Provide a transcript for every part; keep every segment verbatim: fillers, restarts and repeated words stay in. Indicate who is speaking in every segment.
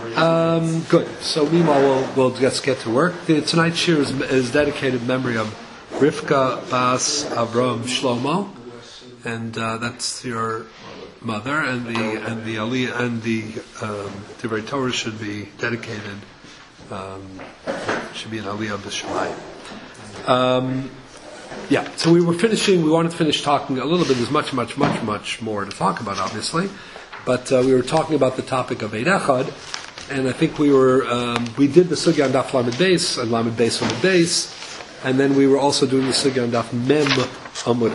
Speaker 1: Um, good. So meanwhile, we'll, we'll just get to work. The, tonight's shir is, is dedicated in memory of Rivka Bas Avram Shlomo, and uh, that's your mother. And the and the Aliyah and the um, Divrei Torah should be dedicated. Um, should be an Aliyah B'Shamayim. Um, yeah. So we were finishing. We wanted to finish talking a little bit. There's much, much, much, much more to talk about, obviously. But uh, we were talking about the topic of Eid Echad, and I think we were um, we did the sugya on Daf Lamed Beis and Lamed Beis Amud Beis, and then we were also doing the sugya on Daf Mem Amud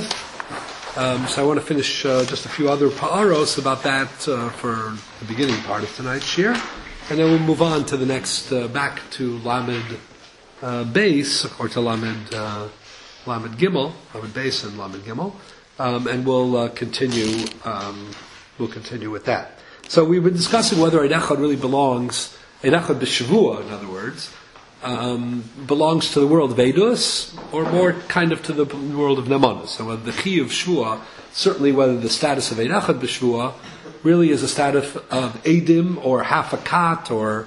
Speaker 1: Aleph. Um, so I want to finish uh, just a few other pa'aros about that uh, for the beginning part of tonight's shir, and then we'll move on to the next uh, back to Lamed uh, Beis or to Lamed uh, Lamed Gimel, Lamed Beis and Lamed Gimel, um, and we'll uh, continue. Um, We'll continue with that. So we've been discussing whether Eid Echad really belongs, Eid Echad b'Shavua, in other words, um, belongs to the world of Eidus, or more kind of to the world of Nemanus. So whether the Chi of Shvua, certainly whether the status of Eid Echad b'Shavua really is a status of Eidim, or half a kat, or,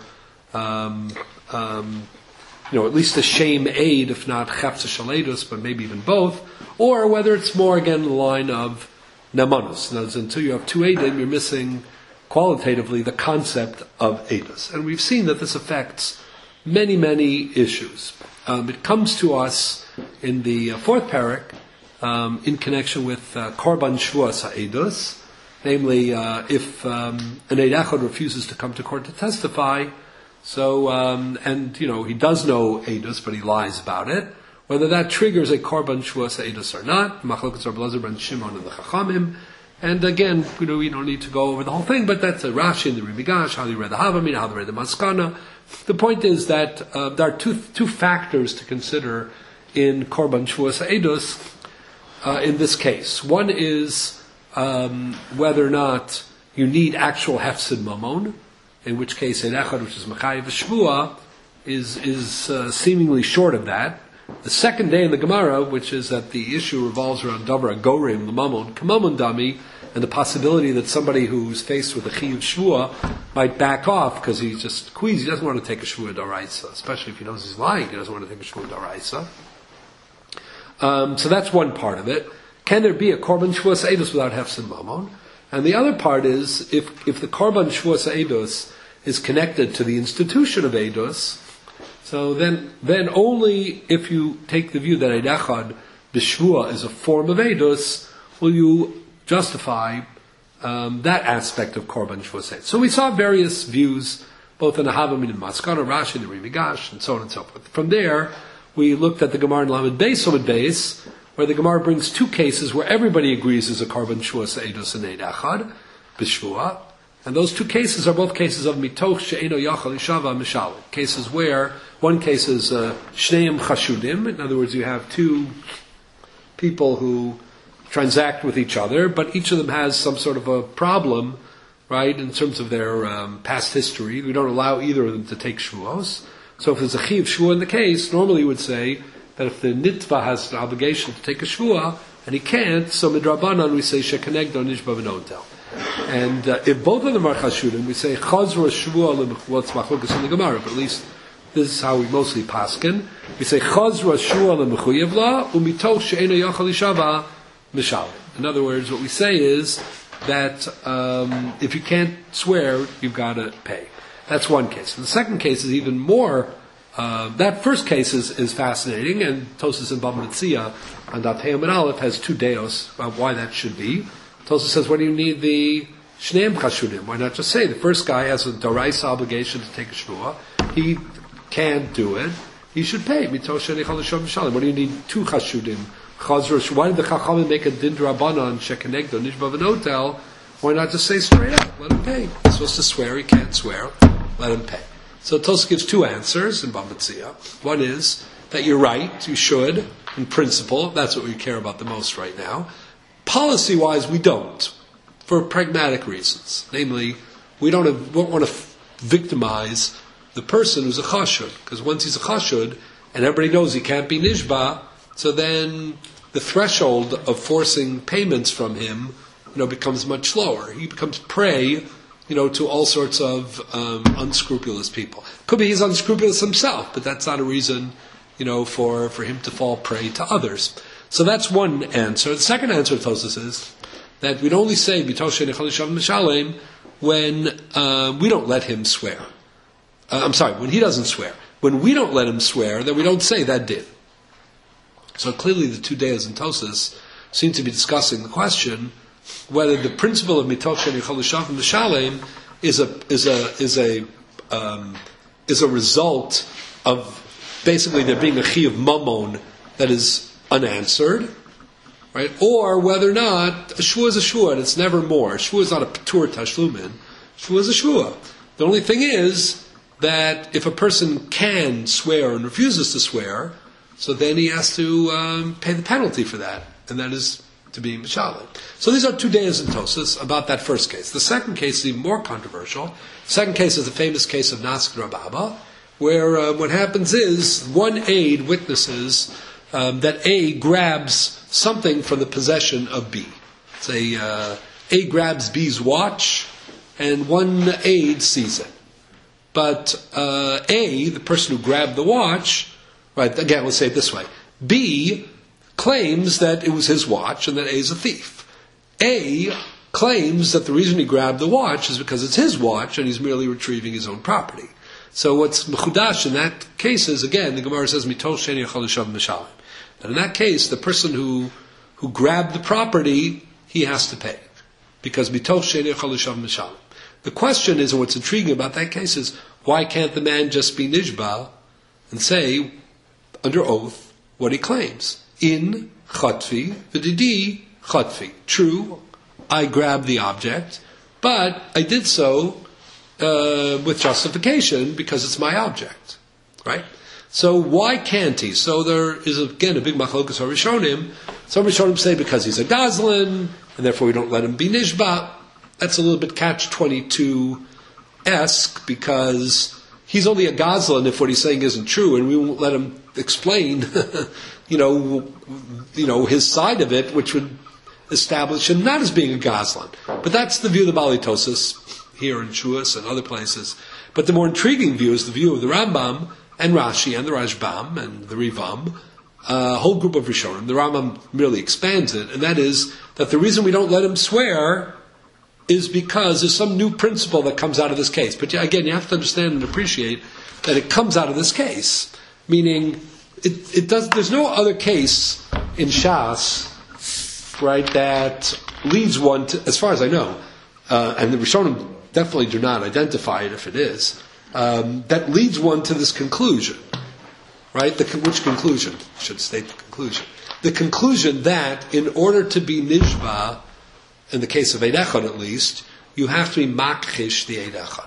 Speaker 1: um, um, you know, at least a shame aid, if not Chefza Shel Eidus, but maybe even both, or whether it's more, again, the line of Namanus. Now, until you have two Eidim, you're missing qualitatively the concept of Eidus. And we've seen that this affects many, many issues. Um, it comes to us in the uh, fourth parak um, in connection with uh, Korban Shvuas HaEidus, namely uh, if um, an Eid Echad refuses to come to court to testify, so, um, and, you know, he does know Eidus, but he lies about it, whether that triggers a Korban Shvuas Eidus or not, Machlokas Rabbi Elazar ben Shimon and the Chachamim. And again, you know, we don't need to go over the whole thing, but that's a Rashi and the Rimigash, how they read the Havamina, how they read the Maskana. The point is that uh, there are two two factors to consider in Korban Shvuas Eidus uh, in this case. One is um, whether or not you need actual Hefsid Mamon, in which case Eid Echad, which is Machayev Shvua, is, is uh, seemingly short of that. The second day in the Gemara, which is that the issue revolves around Davar Agorim, the Mamon, Kamamon Dami, and the possibility that somebody who's faced with a Chiyuv Shvua might back off because he's just queasy. He doesn't want to take a Shvua Daraisa, especially if he knows he's lying. He doesn't want to take a Shvua Daraisa. Um, so that's one part of it. Can there be a Korban Shvuas Eidus without Hefsid Mamon? And the other part is, if, if the Korban Shvuas Eidus is connected to the institution of Eidus, so then, then only if you take the view that Eid Echad b'Shvua is a form of Eidus, will you justify um, that aspect of Korban Shvuas Eidus. So we saw various views, both in the Havamim and Maskana, Rashi, the Rimigash, and so on and so forth. From there, we looked at the Gemara in Lamed Beis Amud Beis, where the Gemara brings two cases where everybody agrees is a Korban Shvuas Eidus and Eid Echad b'Shvua. And those two cases are both cases of mitoch she'eno yachal ishava mishalim. Cases where, one case is uh, shneim chashudim. In other words, you have two people who transact with each other, but each of them has some sort of a problem, right, in terms of their um, past history. We don't allow either of them to take shvuos. So if there's a chiv shvua in the case, normally you would say that if the nitva has an obligation to take a shvua, and he can't, so midrabanan we say shekanegdo nishba v'notel. And uh, if both of them are chashudim, we say chazra shvua what's machlokas in the Gemara, but at least this is how we mostly paskin. We say chazra shvua lemechuyev la umitoch she'ena yachal ishava mishalim. In other words, what we say is that um, if you can't swear, you've got to pay. That's one case. And the second case is even more. Uh, that first case is, is fascinating, and Tosas and Bava Metzia and Dateyam and Aleph has two deos about why that should be. Tosas says, why do you need the shneim chashudim? Why not just say the first guy has a doraisa obligation to take a shvua? He can't do it. He should pay. What do you need two chashudim? Why did the chachamim make a din drabanan shekenegdo nishba v'notel? Why not just say straight up? Let him pay. He's supposed to swear. He can't swear. Let him pay. So Tosas gives two answers in Bava Metzia. One is that you're right. You should, in principle. That's what we care about the most right now. Policy-wise, we don't, for pragmatic reasons. Namely, we don't, have, don't want to f- victimize the person who's a chashud, because once he's a chashud, and everybody knows he can't be nishba, so then the threshold of forcing payments from him, you know, becomes much lower. He becomes prey, you you know, to all sorts of um, unscrupulous people. Could be he's unscrupulous himself, but that's not a reason, you know, for, for him to fall prey to others. So that's one answer. The second answer to Tosfos is that we'd only say B'tosh She'ein Echad L'Shavim Mishalem when uh, we don't let him swear. Uh, I'm sorry, when he doesn't swear. When we don't let him swear, then we don't say that did. So clearly the two Deos in Tosfos seem to be discussing the question whether the principle of Mitoch She'ein Echad L'Shavim Mishalem is a is a is a um, is a result of basically there being a chi of mammon that is unanswered, right? Or whether or not a shua is a shua and it's never more. Shua is not a patur tashlumin. Shua is a shua. The only thing is that if a person can swear and refuses to swear, so then he has to um, pay the penalty for that, and that is to be mishalem. So these are two Deos in Tosfos about that first case. The second case is even more controversial. The second case is the famous case of Nasik Rababa, where uh, what happens is one aide witnesses um, that A grabs something from the possession of B. Say uh, A grabs B's watch, and one aide sees it. But uh, A, the person who grabbed the watch, right? Again, let's say it this way: B claims that it was his watch and that A is a thief. A claims that the reason he grabbed the watch is because it's his watch and he's merely retrieving his own property. So what's mechudash in that case is, again, the Gemara says, Mitoch She'ein Echad L'Shavim Mishalem. And in that case, the person who who grabbed the property, he has to pay. Because Mitoch She'ein Echad L'Shavim Mishalem. The question is, and what's intriguing about that case is, why can't the man just be nishba and say, under oath, what he claims? In chatfi, v'didi chatfi. True, I grabbed the object, but I did so uh, with justification because it's my object, right? So why can't he? So there is again a big machlokas harishonim. Some Rishonim say because he's a gazlan, and therefore we don't let him be nishba. That's a little bit catch twenty-two esque because he's only a gazlan if what he's saying isn't true, and we won't let him explain, you know, you know his side of it, which would establish him not as being a gazlan. But that's the view of the Baalei Tosfos here in Shuas and other places. But the more intriguing view is the view of the Rambam and Rashi and the Rashbam and the Rivam, a whole group of Rishonim. The Rambam merely expands it, and that is that the reason we don't let him swear is because there's some new principle that comes out of this case. But again, you have to understand and appreciate that it comes out of this case. Meaning, it, it does. There's no other case in Shas, right, that leads one to, as far as I know, uh, and the Rishonim definitely do not identify it if it is, um, that leads one to this conclusion, right? The, which conclusion? I should state the conclusion. The conclusion that in order to be nishba, in the case of Eid Echad at least, you have to be makhish the Eid Echad.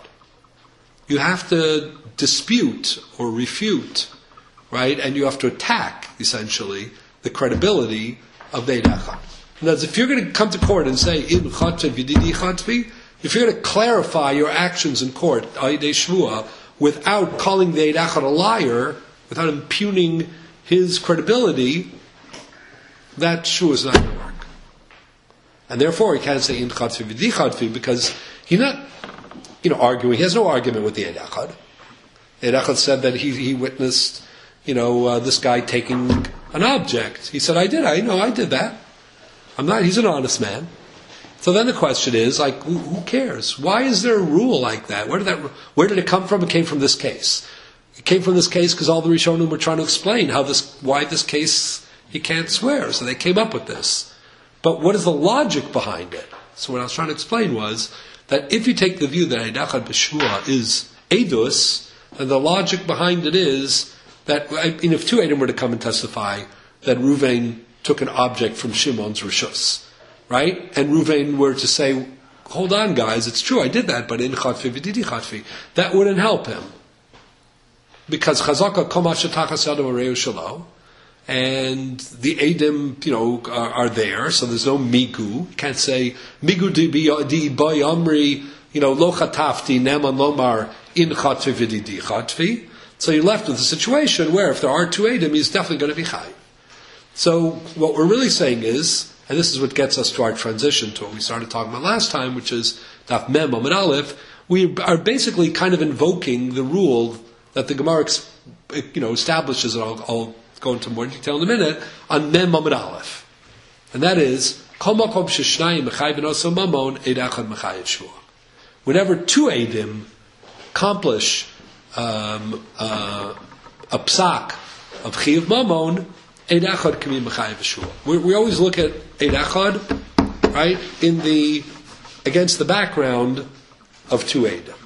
Speaker 1: You have to dispute or refute, right? And you have to attack, essentially, the credibility of the Eid Echad. In other words, if you're going to come to court and say, in chatvi v'didi chatvi, if you're going to clarify your actions in court, Eidei Shvua, without calling the Eid Echad a liar, without impugning his credibility, that Shvua is not going to work. And therefore, he can't say in chatvi v'di chatvi because he's not, you know, arguing. He has no argument with the Eid Echad. Eid Echad said that he he witnessed, you know, uh, this guy taking an object. He said, "I did. I know. I did that. I'm not." He's an honest man. So then the question is, like, who, who cares? Why is there a rule like that? Where did that? Where did it come from? It came from this case. It came from this case because all the Rishonim were trying to explain how this, why this case he can't swear. So they came up with this. But what is the logic behind it? So what I was trying to explain was that if you take the view that Eid Echad b'Shvua is edus, then the logic behind it is that, I mean, if two Eidim were to come and testify that Ruvain took an object from Shimon's Rishus, right? And Ruvain were to say, hold on guys, it's true, I did that, but in chatfi v'didi chatfi, that wouldn't help him. Because chazaka kol ma shetachas yadav areu shelo, and the Eidim, you know, are, are there, so there's no migu. You can't say, migu di boy amri, you know, lo chatafti neman lomar in chatvi v'didi chatvi. So you're left with a situation where if there are two Eidim, he's definitely going to be chai. So what we're really saying is, and this is what gets us to our transition to what we started talking about last time, which is Daf Mem Amud Aleph, we are basically kind of invoking the rule that the Gemara, you know, establishes, and I'll, I'll go into more detail in a minute, on Mem Amud Aleph. And that is, Kol Makom Sheshnayim Mechayiv Oso Mamon, Eid Echad Mechayiv Shua. Whenever two Eidim accomplish um, uh, a psak of Chiyuv Mamon, Eid Echad can be Mechayiv Shua. We, we always look at Eid Echad, right, in the, against the background of two Eidim.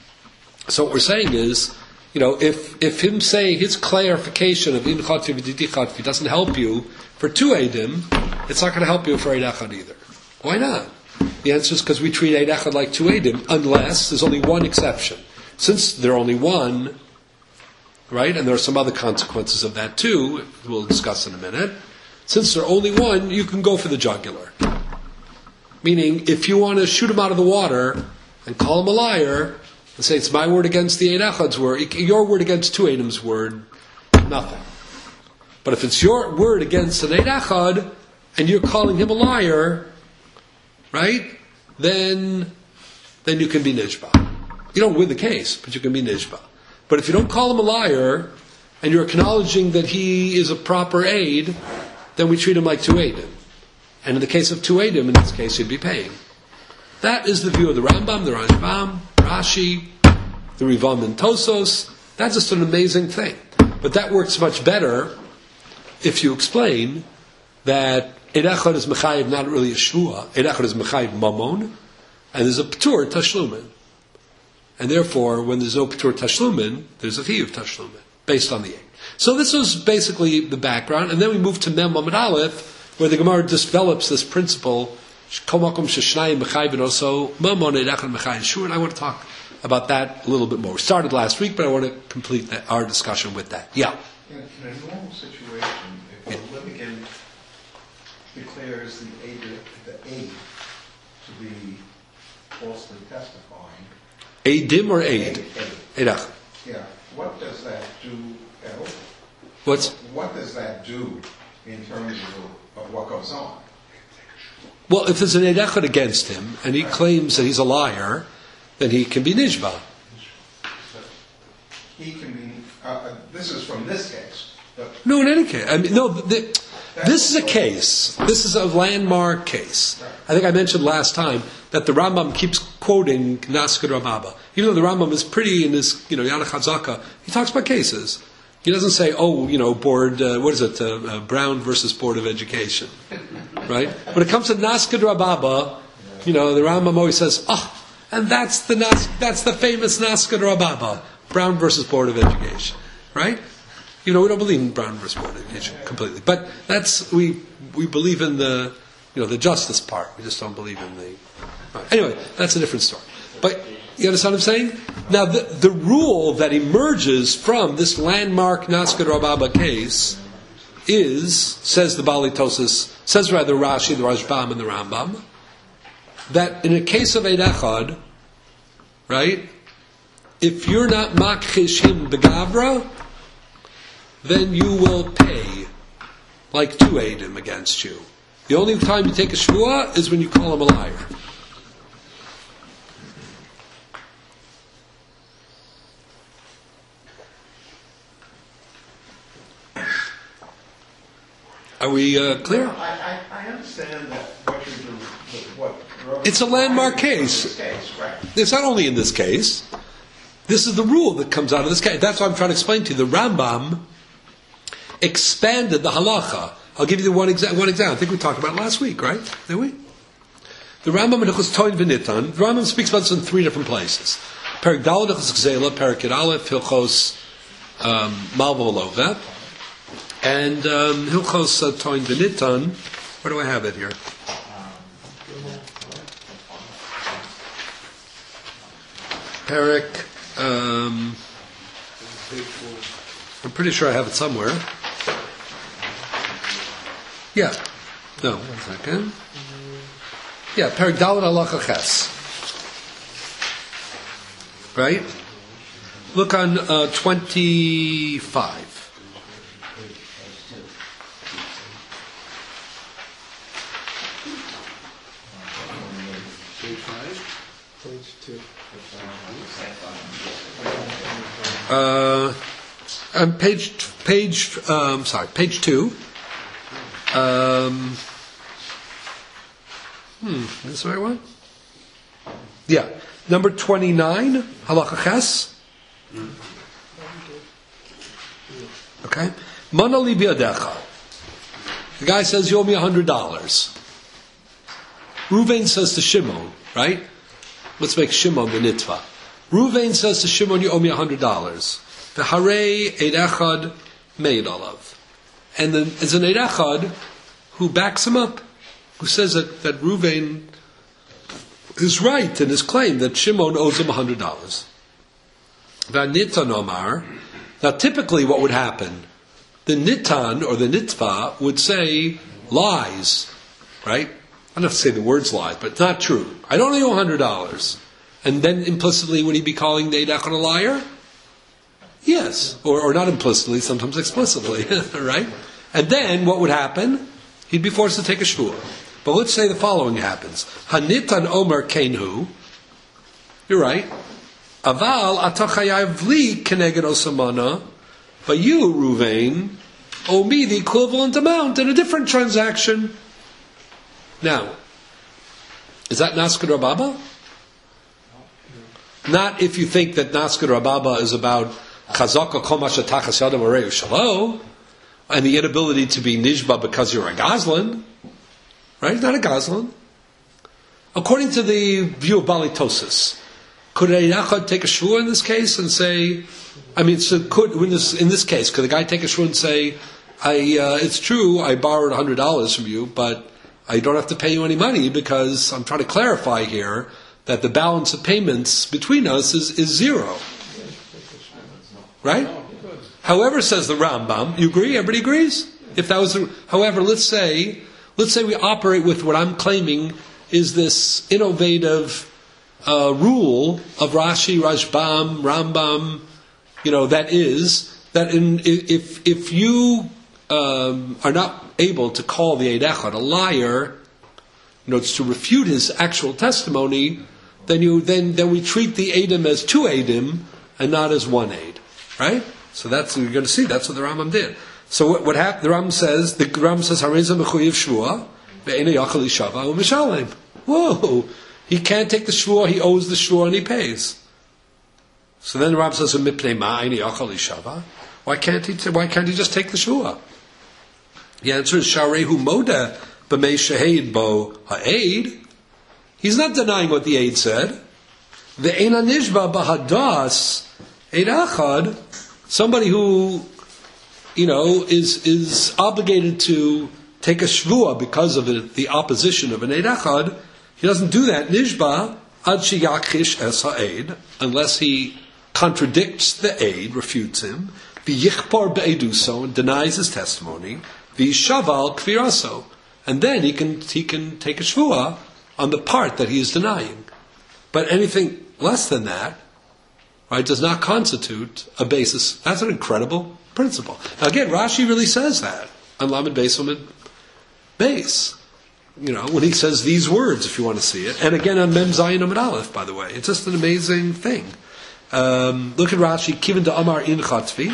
Speaker 1: So what we're saying is, you know, if if him saying his clarification of in chatfi v'didi chatfi doesn't help you for two Eidim, it's not going to help you for Eid Echad either. Why not? The answer is because we treat Eid Echad like two Eidim, unless there's only one exception. Since there are only one, right, and there are some other consequences of that too, we'll discuss in a minute. Since there are only one, you can go for the jugular. Meaning, if you want to shoot him out of the water and call him a liar, and say it's my word against the Eid Echad's word, your word against two Eidim's word, nothing. But if it's your word against an Eid Echad, and you're calling him a liar, right, then then you can be nishba. You don't win the case, but you can be nishba. But if you don't call him a liar, and you're acknowledging that he is a proper aid, then we treat him like two Eidim. And in the case of two Eidim, in this case, you'd be paying. That is the view of the Rambam, the Rashbam, Rashi, the Rivam and Tosos. That's just an amazing thing. But that works much better if you explain that Eid Echad is Mechayiv, not really a Shvua. Eid Echad is Mechayiv Mamon, and there's a P'tur Tashlumin. And therefore, when there's no P'tur Tashlumin, there's a Chiyuv Tashlumin, based on the Eid. So this was basically the background, and then we move to Mem Amud Aleph, where the Gemara develops this principle, Kol Makom Sheshnayim Mechayiv Oso Mamon Eid Echad Mechayiv Shua, and I want to talk about that a little bit more. We started last week, but I want to complete that, our discussion with that. Yeah?
Speaker 2: In, in a normal situation, if a litigant declares the aid, the aid to be falsely testifying,
Speaker 1: Eidim or aid?
Speaker 2: Aid.
Speaker 1: Eid.
Speaker 2: Yeah. What does that do? Uh,
Speaker 1: What's?
Speaker 2: What does that do in terms of, of what goes on?
Speaker 1: Well, if there's an Eid Echad against him, and he claims that he's a liar, then he can be nishba.
Speaker 2: He can be. Uh, this is from this case.
Speaker 1: No, in any case. I mean, no. The, this is a case. This is a landmark case. I think I mentioned last time that the Rambam keeps quoting Naskad Rababa. Even though the Rambam is pretty in his, you know, Yana Chazaka, he talks about cases. He doesn't say, oh, you know, board, uh, what is it, uh, uh, Brown versus Board of Education. Right? When it comes to Naskad Rababa, you know, the Rambam always says, oh, and that's the Nas- that's the famous Naskad Rababa, Brown versus Board of Education. Right? You know, we don't believe in Brown versus Board of Education completely. But that's, we we believe in the, you know, the justice part. We just don't believe in the... Right. Anyway, that's a different story. But you understand what I'm saying? Now, the, the rule that emerges from this landmark Naskad Rababa case is, says the Bali Tosis, says rather Rashi, the Rashbam, and the Rambam, that in a case of Eid Echad, right, if you're not makchish him begavra, then you will pay like two Eidim against you. The only time you take a shvuah is when you call him a liar. Are we uh, clear?
Speaker 2: No, I, I, I understand that what you're doing, what
Speaker 1: it's a landmark case.
Speaker 2: case right.
Speaker 1: It's not only in this case. This is the rule that comes out of this case. That's what I'm trying to explain to you. The Rambam expanded the halacha. I'll give you one, exa- one example. I think we talked about it last week, right? Did we? The Rambam in Hilchos Toin V'Nitan, the Rambam speaks about this in three different places. Perik Daled Hilchos Gzela, Perik Yud Aleph, Hilchos Malva Malova, and um, Hilchos uh, Toin V'Nitan. Where do I have it here? Perik. Um, I'm pretty sure I have it somewhere. Yeah. No, one second. Yeah, Perik Daled Halacha Ches. Right? Look on uh, twenty-five. Uh, on page page um, sorry page two. Um, hmm, is this the right one? Yeah, number twenty-nine, halacha ches. Okay, mana li biadecha. The guy says, "You owe me a hundred dollars." Ruvain says to Shimon, right? Let's make Shimon the nitva. Ruvain says to Shimon, "You owe me a hundred dollars." The harei eid echad made olav, and then there's an eid echad who backs him up, who says that that Ruvain is right in his claim that Shimon owes him a hundred dollars. V'anitan omar. Now, typically, what would happen? The nitan or the nitva would say lies, right? I don't have to say the words lies, but it's not true. I don't owe you a hundred dollars. And then implicitly, would he be calling the eid echad a liar? Yes, or, or not implicitly, sometimes explicitly, right? And then what would happen? He'd be forced to take a shvua. But let's say the following happens: Hanitan Omer Kenhu. You're right. Aval atachayav li keneged osamana. But you, Ruvain, owe me the equivalent amount in a different transaction. Now, is that Naskar Rababa? Not if you think that Naskar Rababa is about Chazaka Komash Atachas Yadam Areu Shalo and the inability to be Nishba because you're a Gazlan. Right? Not a Gazlan. According to the view of Balitosis, could a Yachad take a shvua in this case and say, I mean, so could in this in this case, could the guy take a shvua and say, I uh, it's true, I borrowed a hundred dollars from you, but I don't have to pay you any money because I'm trying to clarify here that the balance of payments between us is, is zero. Right? However, says the Rambam, you agree? Everybody agrees? If that was the, however, let's say let's say we operate with what I'm claiming is this innovative uh, rule of Rashi, Rashbam, Rambam, you know, that is that in, if if you um, are not able to call the Eid Echad a liar, you know, it's to refute his actual testimony, then you then then we treat the Eidim as two Eidim and not as one Eid, right? So that's you're going to see. That's what the Rambam did. So what, what happened? The Rambam says the Rambam says Hareza mechuyev shvua ve'ena yachal yishava u'mishalem. Whoa, he can't take the shvua. He owes the shvua and he pays. So then the Rambam says mipnei ma'ayni yachal yishava. Why can't he? Why can't he just take the shvua? The answer is sharehu moda b'mei sheheid bo ha'eid. He's not denying what the aid said. Ve'ena nishba b'hadas eid achad. Somebody who, you know, is is obligated to take a shvua because of the, the opposition of an eid echad, he doesn't do that nishba ad sheyachish es ha'eid unless he contradicts the aid, refutes him, v'yichpar be'eduso, and denies his testimony, v'yishaval kfiraso, and then he can he can take a shvua on the part that he is denying. But anything less than that, right, does not constitute a basis. That's an incredible principle. Now again, Rashi really says that on Lamed Beis Lamed Beis. You know, when he says these words, if you want to see it. And again on Mem Zayin Amud Aleph, by the way. It's just an amazing thing. Um, look at Rashi, Kivin da Amar in Chatfi.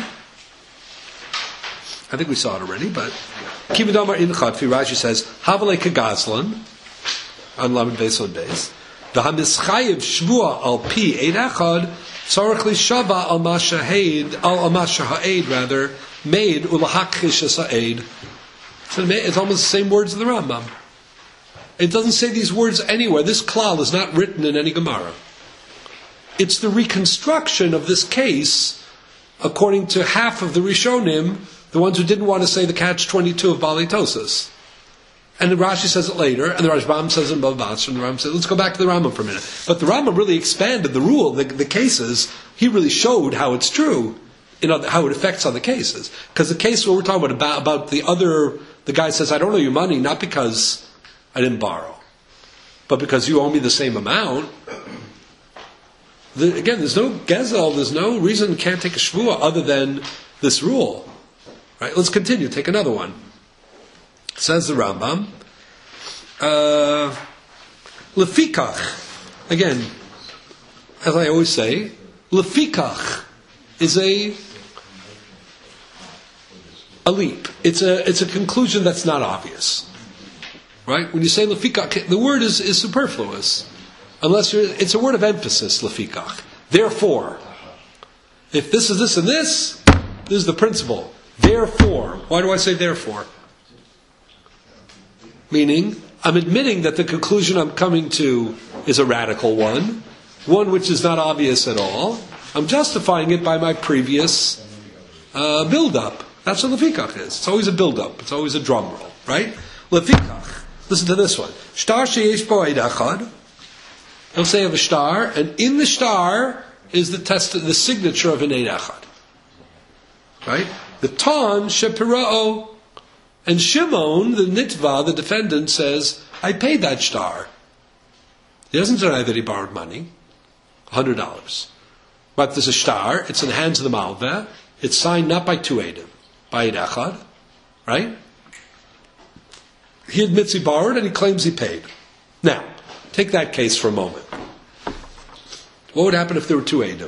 Speaker 1: I think we saw it already, but Kivin da Amar in Chatfi, Rashi says, Havale Kagazlan, on Lamed Beis Lamed Beis. V'hamischayev shvua al pi eid echad tzarich lishava al mashahed al mashaha'ed rather made ulahakish as ha'ed. It's almost the same words of the Rambam. It doesn't say these words anywhere. This klal is not written in any Gemara. It's the reconstruction of this case according to half of the Rishonim, the ones who didn't want to say the catch twenty-two of Balitosis. And the Rashi says it later, and the Rashbam says it in Bava Basra, and the Rambam says, let's go back to the Rambam for a minute. But the Rambam really expanded the rule, the, the cases. He really showed how it's true, you know, how it affects other cases. Because the case where we're talking about, about, about the other, the guy says, I don't owe you money, not because I didn't borrow, but because you owe me the same amount. The, again, there's no gezel, there's no reason you can't take a shvua other than this rule. Right? Let's continue, take another one. Says the Rambam, uh, lefikach. Again, as I always say, lefikach. is a a leap. It's a it's a conclusion that's not obvious, right? When you say lefikach, the word is, is superfluous, unless you're. It's a word of emphasis. Lefikach. Therefore, if this is this and this, this is the principle. Therefore, why do I say therefore? Meaning, I'm admitting that the conclusion I'm coming to is a radical one, one which is not obvious at all. I'm justifying it by my previous uh, build-up. That's what lefikach is. It's always a build-up. It's always a drum roll, right? Lefikach. Listen to this one. Shtar sheyesh bo eid echad. He'll say of a star, and in the star is the test, the signature of an eid echad. Right? The ton shepirao, and Shimon, the nitva, the defendant, says, I paid that star. He doesn't deny that he borrowed money, one hundred dollars. But there's a star, it's in the hands of the malveh, it's signed not by two eidim, by eid echad, right? He admits he borrowed and he claims he paid. Now, take that case for a moment. What would happen if there were two eidim?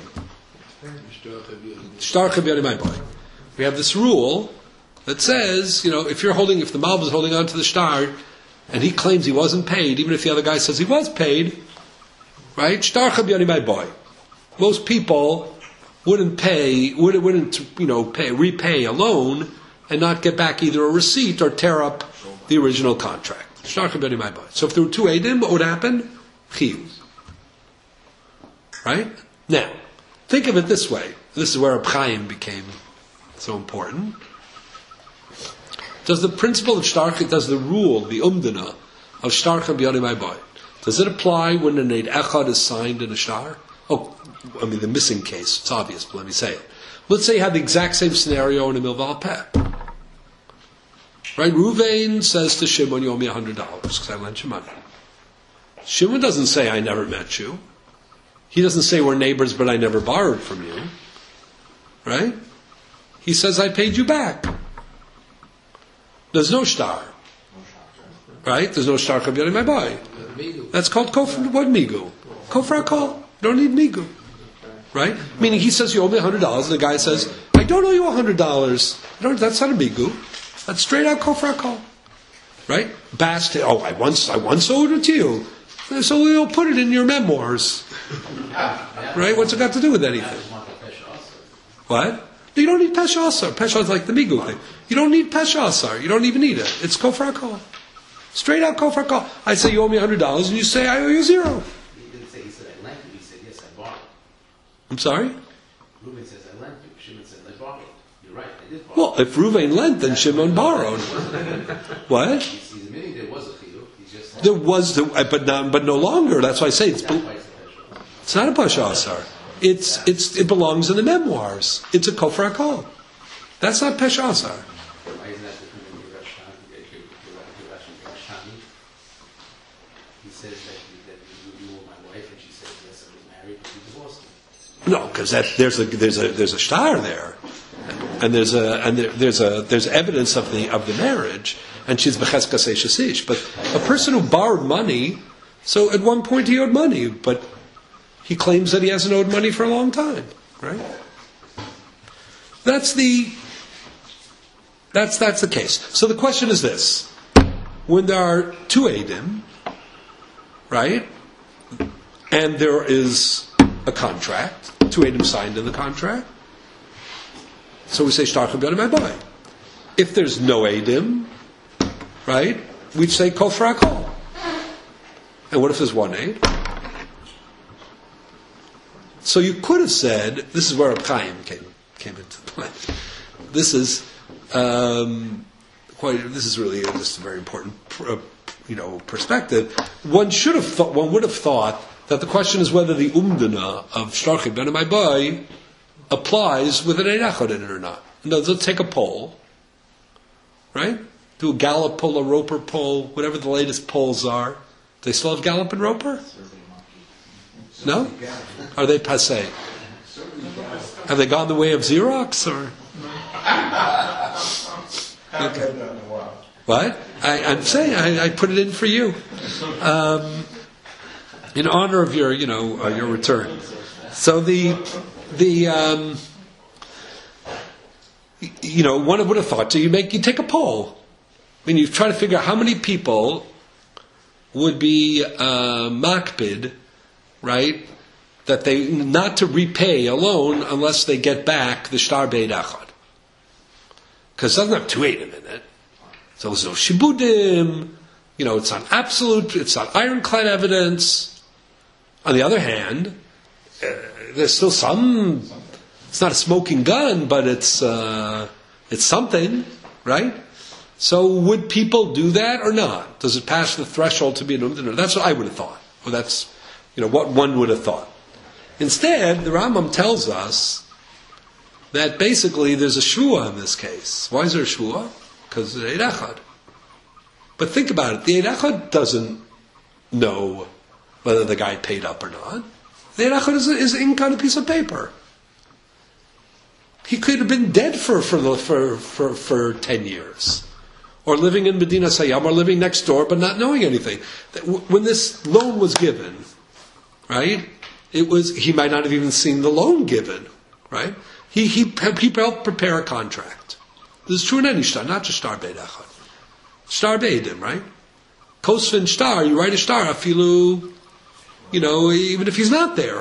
Speaker 1: Shtar chav my boy. We have this rule that says, you know, if you're holding, if the malveh is holding on to the star, and he claims he wasn't paid, even if the other guy says he was paid, right? Shtar chav my boy. Most people wouldn't pay, wouldn't, wouldn't you know, pay, repay a loan and not get back either a receipt or tear up the original contract. Shtar chav my boy. So if there were two eidim, what would happen? Chiyuv. Right? Now, think of it this way. This is where Reb Chaim became so important. Does the principle of shtar, does the rule, the umdana of shtar chav my boy, does it apply when an eid echad is signed in a shtar? Oh, I mean the missing case. It's obvious, but let me say it. Let's say you have the exact same scenario in a milval peh. Right? Ruvain says to Shimon, you owe me one hundred dollars because I lent you money. Shimon doesn't say, I never met you. He doesn't say, we're neighbors, but I never borrowed from you. Right? He says, I paid you back. There's no shtar. Right? There's no shtar chav my boy. That's called kofar. What migu? Kofar kol. You don't need migu. Right? Meaning he says, you owe me one hundred dollars, and the guy says, I don't owe you one hundred dollars. Don't, that's not a migu. That's straight out kofar kol. Right? Bast, oh, I once, I once owed it to you. So we'll put it in your memoirs. Right? What's it got to do with anything? What? You don't need pesha asar. Pesha is like the migu thing. You don't need pesha asar. You don't even need it. It's kofar kol. Straight out kofar kol. I say you owe me one hundred dollars and you say I owe you zero.
Speaker 3: He didn't say he said I lent you. He said yes, I borrowed.
Speaker 1: I'm sorry?
Speaker 3: Reuven says I lent you. Shimon says I borrowed. You're right, I did borrow.
Speaker 1: Well, if Reuven lent, then Shimon borrowed. What?
Speaker 3: He's, he's admitting there was a chiyuv. He's just
Speaker 1: There was, the, but not, but no longer. That's why I say it's. It's not a pesha asar. It's it's it belongs in the memoirs. It's a kofar kol. That's not pesha asar.
Speaker 3: Why isn't that different than your Rashani? He says that, that you, you were my wife, and she says yes, I was married, but you divorced me.
Speaker 1: No, because that there's a there's a there's a star there, and there's a and there, there's a there's evidence of the of the marriage, and she's b'cheska seishasish. But a person who borrowed money, so at one point he owed money, but he claims that he hasn't owed money for a long time, right? That's the that's that's the case. So the question is this: when there are two eidim, right, and there is a contract, two eidim signed in the contract, so we say shtar chav my boy. If there's no eidim, right, we say kofar kol. And what if there's one eid? So you could have said, this is where Reb Chaim came came into play. This is um, quite. This is really just a very important, uh, you know, perspective. One should have thought. One would have thought that the question is whether the umdana of shtar chav my boy applies with an eid echad in it or not. No, let's take a poll, right? Do a Gallup poll, a Roper poll, whatever the latest polls are. Do they still have Gallup and Roper? No? Are they passé? Have they gone the way of Xerox? Or? Okay. What? I, I'm saying I, I put it in for you, um, in honor of your, you know, uh, your return. So the the um, you know, one would have thought, so you make, you take a poll. I mean, you try to figure out how many people would be uh, makpid, right, that they, not to repay a loan unless they get back the shtar beid achad. Because it doesn't have two eidim in it. So there's no shibudim, you know, it's not absolute, it's not ironclad evidence. On the other hand, uh, there's still some, it's not a smoking gun, but it's uh, it's something, right? So would people do that or not? Does it pass the threshold to be an umdana? That's what I would have thought. Or that's, you know, what one would have thought. Instead, the Rambam tells us that basically there's a shvua in this case. Why is there a shvua? Because of the Eid Echad. But think about it. The Eid Echad doesn't know whether the guy paid up or not. The Eid Echad is, is ink on a piece of paper. He could have been dead for for, the, for, for, for ten years. Or living in Medina Sayyam, or living next door, but not knowing anything. When this loan was given, right, it was, he might not have even seen the loan given, right? He, he, he helped prepare a contract. This is true in any shtar, not just shtar beid echad. Shtar beidim, right? Kosvin shtar, you write a shtar, afilu, you know, even if he's not there.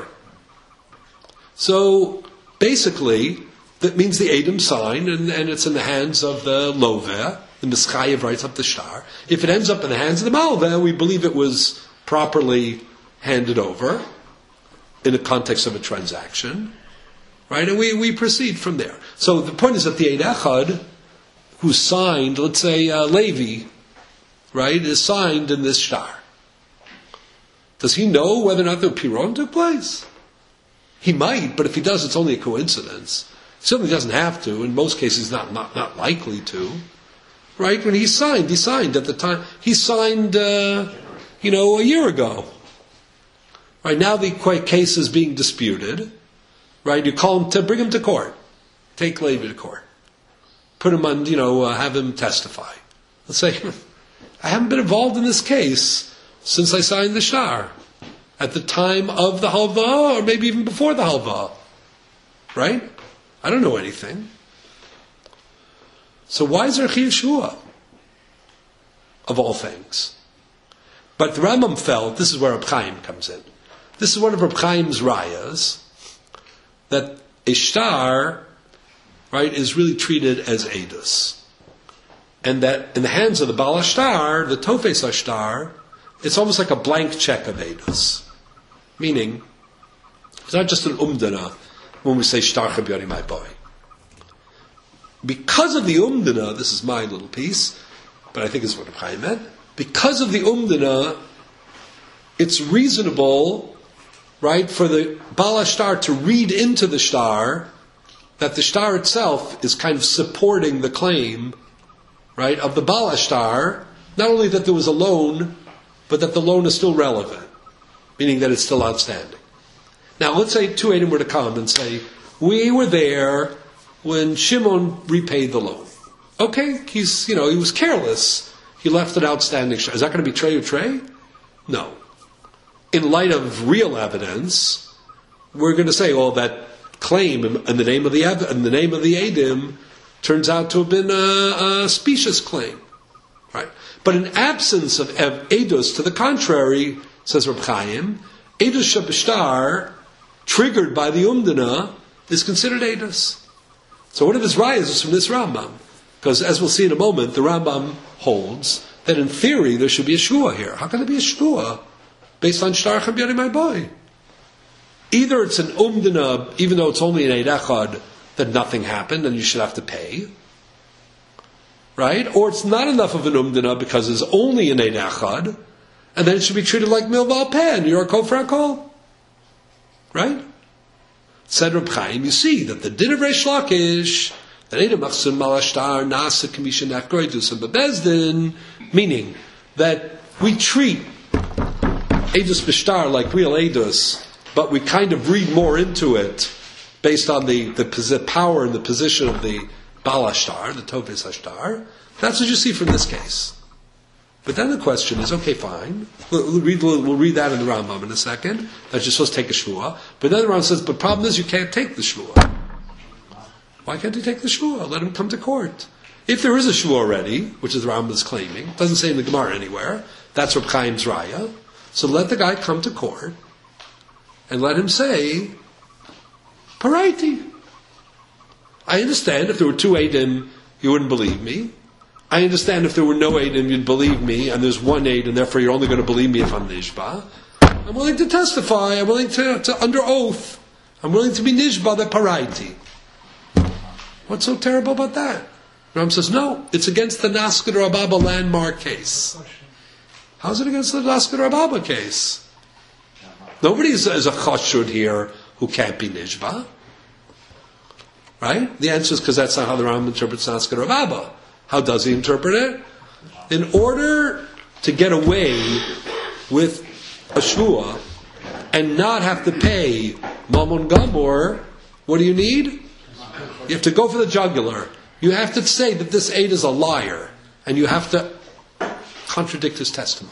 Speaker 1: So, basically, that means the eidim sign, and, and it's in the hands of the loveh. The Mischayev writes up the shtar. If it ends up in the hands of the malveh, we believe it was properly handed over in the context of a transaction, right? And we, we proceed from there. So the point is that the Eid Echad, who signed, let's say uh, Levi, right, is signed in this shtar. Does he know whether or not the Piron took place? He might, but if he does, it's only a coincidence. He certainly doesn't have to. In most cases, not not, not likely to. Right? When he signed, he signed at the time. He signed, uh, you know, a year ago. Right? Now the case is being disputed. Right? You call him to bring him to court. Take Levi to court. Put him on, you know, uh, have him testify. Let's say, I haven't been involved in this case since I signed the shtar. At the time of the halva, or maybe even before the halva. Right? I don't know anything. So why is there Chiyuv Shua? Of all things. But the Rambam felt, this is where Reb Chaim comes in. This is one of Reb Chaim's rayas, that a shtar, right, is really treated as edus. And that in the hands of the Baal HaShtar, the Tofes HaShtar, it's almost like a blank check of edus. Meaning, it's not just an umdana when we say shtar chabyari my boy. Because of the umdana, this is my little piece, but I think it's what Reb Chaim meant. Because of the umdana, it's reasonable, right, for the Baal HaShtar to read into the shtar that the shtar itself is kind of supporting the claim, right, of the Baal HaShtar, not only that there was a loan, but that the loan is still relevant, meaning that it's still outstanding. Now, let's say two Eidim were to come and say, we were there when Shimon repaid the loan. Okay, he's, you know, he was careless. He left an outstanding shtar. Is that going to be trey or trey? No. In light of real evidence, we're going to say, oh, that claim in the name of the in the name of the Eidim turns out to have been a, a specious claim, right? But in absence of edus, to the contrary, says Reb Chaim, edus shabishtar, triggered by the umdana, is considered edus. So one of his rayas is from this Rambam, because as we'll see in a moment, the Rambam holds that in theory there should be a shvua here. How can there be a shvua based on shtar chabyari my boy? Either it's an umdana, even though it's only an Eid Echad, that nothing happened and you should have to pay, right? Or it's not enough of an umdana because it's only an Eid Echad, and then it should be treated like milval pen. You're a kol for a kol, right? Said Reb Chaim, you see that the din of Reish Lakish, that Eidem Machsun Malashtar Nasa Kamisha Nachgoidus and Bebezdin, meaning that we treat Eidus Bishtar like real Eidus, but we kind of read more into it based on the, the posi- power and the position of the Baal HaShtar, the Tofes HaShtar. That's what you see from this case. But then the question is, okay, fine. We'll, we'll, read, we'll, we'll read that in the Rambam in a second, that you're supposed to take a shvua. But then the Rambam says, but the problem is you can't take the shvua. Why can't he take the shua? Let him come to court. If there is a shua already, which is the Rambam is claiming, doesn't say in the Gemara anywhere, that's Reb Chaim's raya. So let the guy come to court and let him say, Paraiti. I understand if there were two Eidim, you wouldn't believe me. I understand if there were no Eidim, you'd believe me, and there's one Eid, and therefore you're only going to believe me if I'm Nishba. I'm willing to testify, I'm willing to, to under oath, I'm willing to be Nishba, the Paraiti. What's so terrible about that? Ram says, no, it's against the Naskar Rababa landmark case. How's it against the Naskar Rababa case? Nobody is, is a chashud here who can't be Nishba. Right? The answer is because that's not how the Ram interprets Naskar Rababa. How does he interpret it? In order to get away with a shua and not have to pay Mammon Gamor, what do you need? You have to go for the jugular. You have to say that this aid is a liar, and you have to contradict his testimony.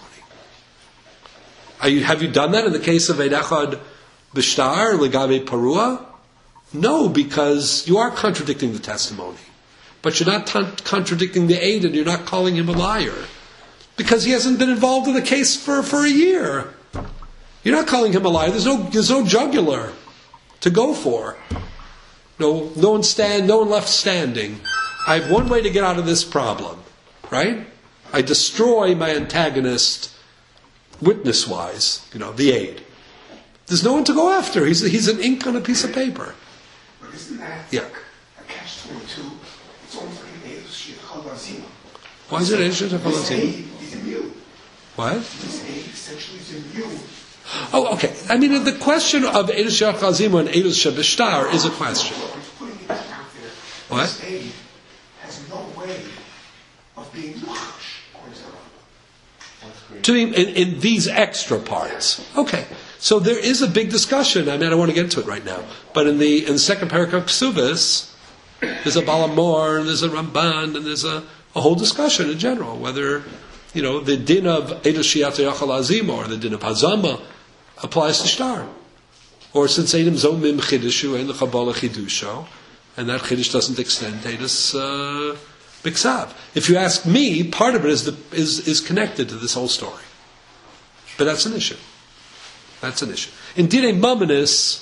Speaker 1: Are you, have you done that in the case of Eid Echad B'Shtar, Legabe Parua? No, because you are contradicting the testimony. But you're not t- contradicting the aid, and you're not calling him a liar. Because he hasn't been involved in the case for, for a year. You're not calling him a liar. There's no, there's no jugular to go for. No, no one stand, no one left standing. I have one way to get out of this problem, right? I destroy my antagonist witness-wise, you know, the aid. There's no one to go after. He's he's an ink on a piece of paper.
Speaker 4: But isn't that
Speaker 1: yeah.
Speaker 4: a catch twenty-two? It's almost like an Eidos Shir Chalazima.
Speaker 1: Why is it Eidos Shir
Speaker 4: This
Speaker 1: Chalazima?
Speaker 4: aid is immune.
Speaker 1: What?
Speaker 4: This aid essentially is immune.
Speaker 1: Oh, okay. I mean, the question of Eidos Shir Chalazima and Eidos Shir B'Shtar is a question.
Speaker 4: Putting it back out there,
Speaker 1: What?
Speaker 4: this aid has no way of being machash, according to the Rambam.
Speaker 1: To in, in these extra parts. Okay. So there is a big discussion. I mean, I don't want to get into it right now. But in the in the second parak of Ksubis, there's a Balamor, and there's a Ramban, and there's a, a whole discussion in general, whether, you know, the din of Eidos Shiat Yachal Azim or the din of Hazama applies to Shtar. Or since Eidim Zomim Chidushu and the Kabbalah Chidusho, and that Chidush doesn't extend to Eidos uh, Biksav. If you ask me, part of it is, the, is is connected to this whole story. But that's an issue. That's an issue. In Dinei Mamonis,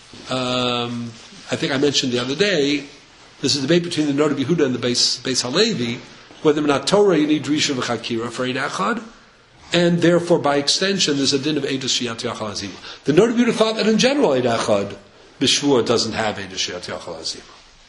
Speaker 1: um, I think I mentioned the other day, there's a debate between the Noda B'Yehuda and the Beis, Beis Halevi, whether or not Torah you need Risha V'Chakira for Eid Echad, and therefore by extension there's a din of Eidos Shiat Yachal Azima. The Noda B'Yehuda thought that in general Eid Echad, B'Shvua doesn't have Eidos Shiat Yachal Azima.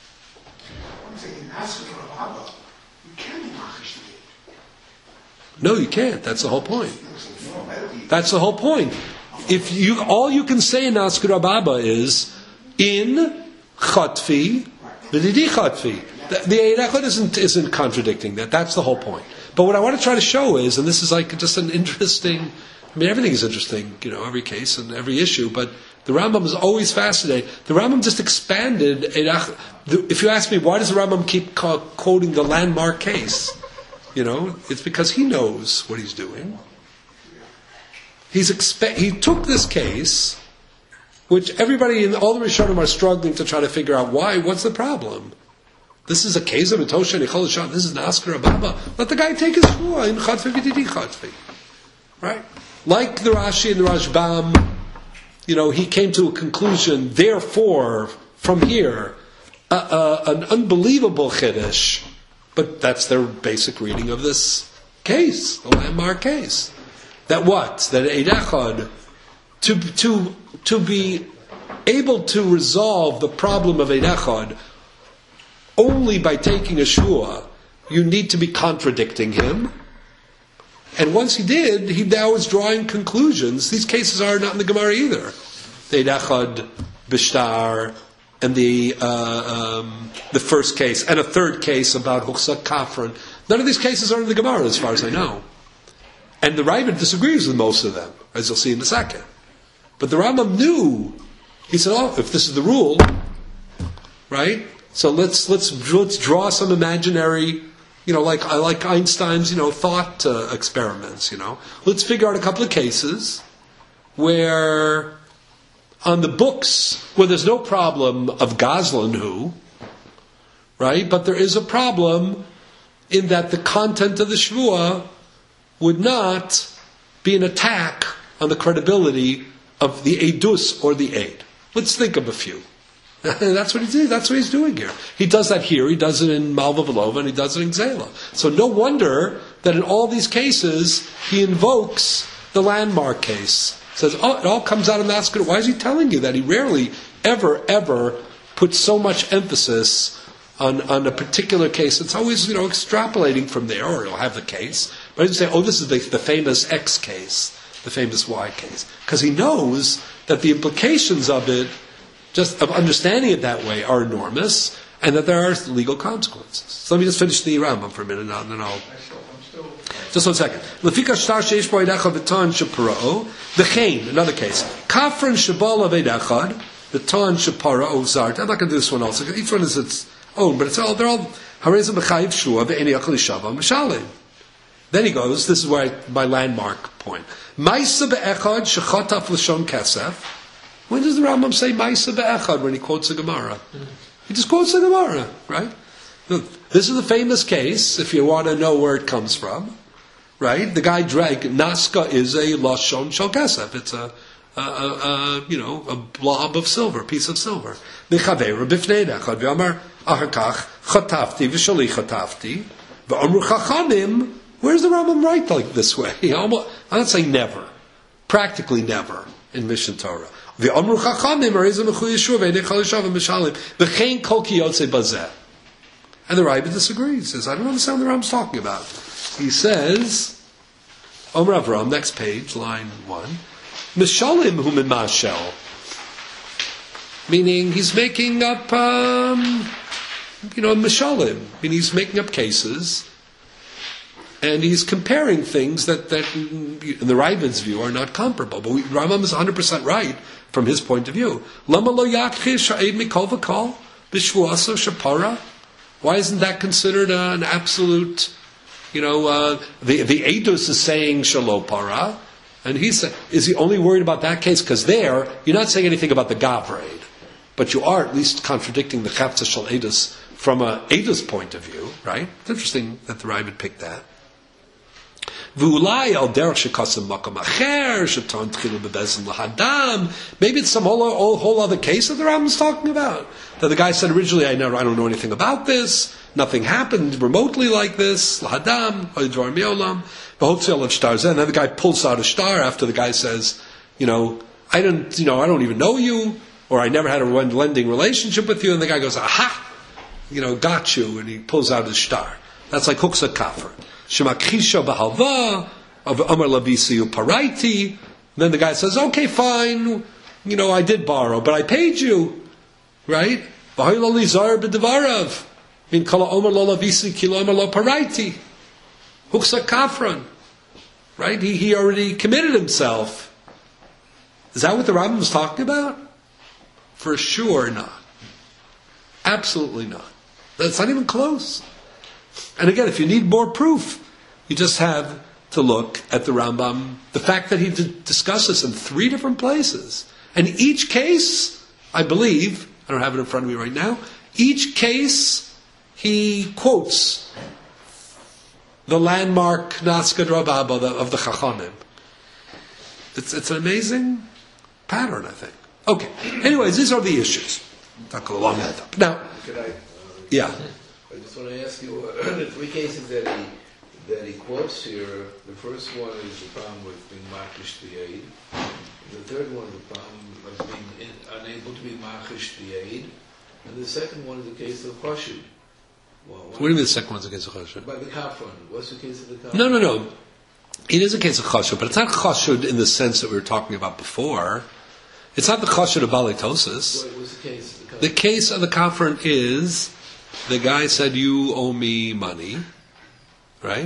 Speaker 4: I'm saying in Naskar Rababa, you can be machash the aid.
Speaker 1: No, you can't. That's the whole point. That's the whole point. If you, all you can say in Naskar Rababa is, in Chatfi, V'didi Chatfi. The, the Eid Echad isn't, isn't contradicting that. That's the whole point. But what I want to try to show is, and this is like just an interesting, I mean everything is interesting, you know, every case and every issue, but the Rambam is always fascinating. The Rambam just expanded Eid Echad. If you ask me, why does the Rambam keep ca- quoting the landmark case? You know, it's because he knows what he's doing. He's expe- he took this case, which everybody in all the Rishonim are struggling to try to figure out why. What's the problem? This is a case of Etosha and Echol Shah. This is Naskar Rababa. Let the guy take his shua in Chatfi V'didi Chatfi, right? Like the Rashi and the Rashbam, you know, he came to a conclusion. Therefore, from here, uh, uh, an unbelievable chiddush. But that's their basic reading of this case, the landmark case. That what? That Eid Echad, to, to, to be able to resolve the problem of Eid Echad only by taking a shua, you need to be contradicting him. And once he did, he now is drawing conclusions. These cases are not in the Gemara either. The Eid Echad, Bishtar, and the uh, um, the first case, and a third case about Huchsat Kafran. None of these cases are in the Gemara, as far as I know. And the Ravid disagrees with most of them, as you'll see in a second. But the Rambam knew. He said, "Oh, if this is the rule, right? So let's let's let's draw some imaginary, you know, like I like Einstein's, you know, thought uh, experiments. You know, let's figure out a couple of cases where, on the books, where there's no problem of Goslin who, right? But there is a problem in that the content of the Shvuah would not be an attack on the credibility of the Eidus or the Eid. Let's think of a few. That's what he's doing. That's what he's doing here. He does that here. He does it in Malva Velova, and he does it in Zela. So no wonder that in all these cases he invokes the landmark case. Says, oh, it all comes out of Masked. Why is he telling you that? He rarely, ever, ever puts so much emphasis on, on a particular case. It's always, you know, extrapolating from there, or he'll have the case. But he doesn't say, oh, this is the, the famous X case, the famous Y case. Because he knows that the implications of it, just of understanding it that way, are enormous, and that there are legal consequences. So let me just finish the Rambam for a minute, and then I'll... Just one second. Lefika shtar sheish bo eidechad v'tan sheparo v'chein, another case. Kafran shabal aveidechad v'tan sheparo zart. I'm not going to do this one also. Each one is its own, but it's all they're all harezim b'chayiv shua v'eni achli shava mishalim. Then he goes. This is where I, my landmark point. Ma'isa be'echad shechataf l'shon kesef. When does the Rambam say Ma'isa be'echad when he quotes the Gemara? He just quotes the Gemara, right? Look, this is the famous case. If you want to know where it comes from. Right, the guy drank. Naska is a lashon shel kesef. It's a, a, a, a, you know, a blob of silver, a piece of silver. Nechaveira b'fnei echad v'amar achakach chatafti v'shali chatafti v'amru chachanim. Where's the Rambam write like this way? Almost, I'm not saying never, practically never in Mishnah Torah. V'amru chachanim arizim mechuy yeshua v'nei chalishav v'mishalim v'chein kol ki yotzei bazeh. And the Rebbe disagrees. He says, I don't understand what the Rambam's talking about. He says, Omer Avram, next page, line one, Mishalim hu min mashel. Meaning he's making up, um, you know, Mishalim. I mean, he's making up cases, and he's comparing things that, that in the Rebbe's view, are not comparable. But we, Rambam is one hundred percent right from his point of view. Lama lo yakchish ha'ed mikol v'kol b'shvuasa shapara. Why isn't that considered uh, an absolute... You know, uh, the the Eidos is saying Shalo Para, and he said, is he only worried about that case? Because there, you're not saying anything about the Gavraid, but you are at least contradicting the Chapta Shal Eidos from a Eidos point of view, right? It's interesting that the Rebbe picked that. Maybe it's some whole, whole other case that the Rambam's talking about. That the guy said originally, I never, I don't know anything about this. Nothing happened remotely like this. Lahadam, Oidvar Miolam, Vahotziel of Shtar. And then the guy pulls out a star after the guy says, you know, I didn't, you know, I don't even know you, or I never had a lending relationship with you. And the guy goes, aha, you know, got you, and he pulls out his star. That's like Huksa Kafir. Shemakhisha Bahalva of Amar Labisi Paraiti. Then the guy says, okay, fine, you know, I did borrow, but I paid you, right? Vahilali Zar B'Devarav. In Kala Omar Lo Labisi Kilo Omar Lo Paraiti. Huksa Kafran. Right? He, he already committed himself. Is that what the Rambam was talking about? For sure not. Absolutely not. That's not even close. And again, if you need more proof, you just have to look at the Rambam, the fact that he d- discusses in three different places. And each case, I believe, I don't have it in front of me right now, each case he quotes the landmark Naskad Rababa of the Chachamim. It's, it's an amazing pattern, I think. Okay. Anyways, these are the issues. Not go along that up. Now,
Speaker 5: Could I, uh,
Speaker 1: yeah.
Speaker 5: I just want to ask you, uh, the three cases that he that he quotes here, the first one is the problem with being machish the aid. The third one is the problem of being in, unable to be machish the aid. And the second one is the case of Chashud. Well,
Speaker 1: What do you mean the second one's a case of Chashud?
Speaker 5: by the Kafran. What's the case of the Kafran?
Speaker 1: No, no, no. It is a case of Chashud, but it's not Chashud in the sense that we were talking about before. It's not the Chashud of Balitosis.
Speaker 5: What was the case of the Kafran?
Speaker 1: The case of the Kafran is the guy said, you owe me money, right?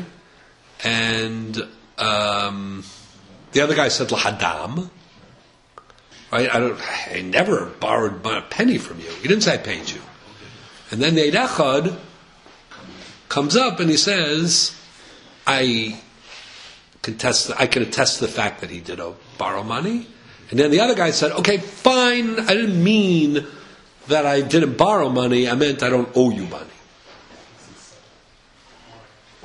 Speaker 1: And um, the other guy said, Lahadam, right? I don't. I never borrowed a penny from you. He didn't say I paid you. And then the Eid Echad comes up and he says, I contest. I can attest to the fact that he did borrow money. And then the other guy said, okay, fine. I didn't mean that I didn't borrow money. I meant I don't owe you money.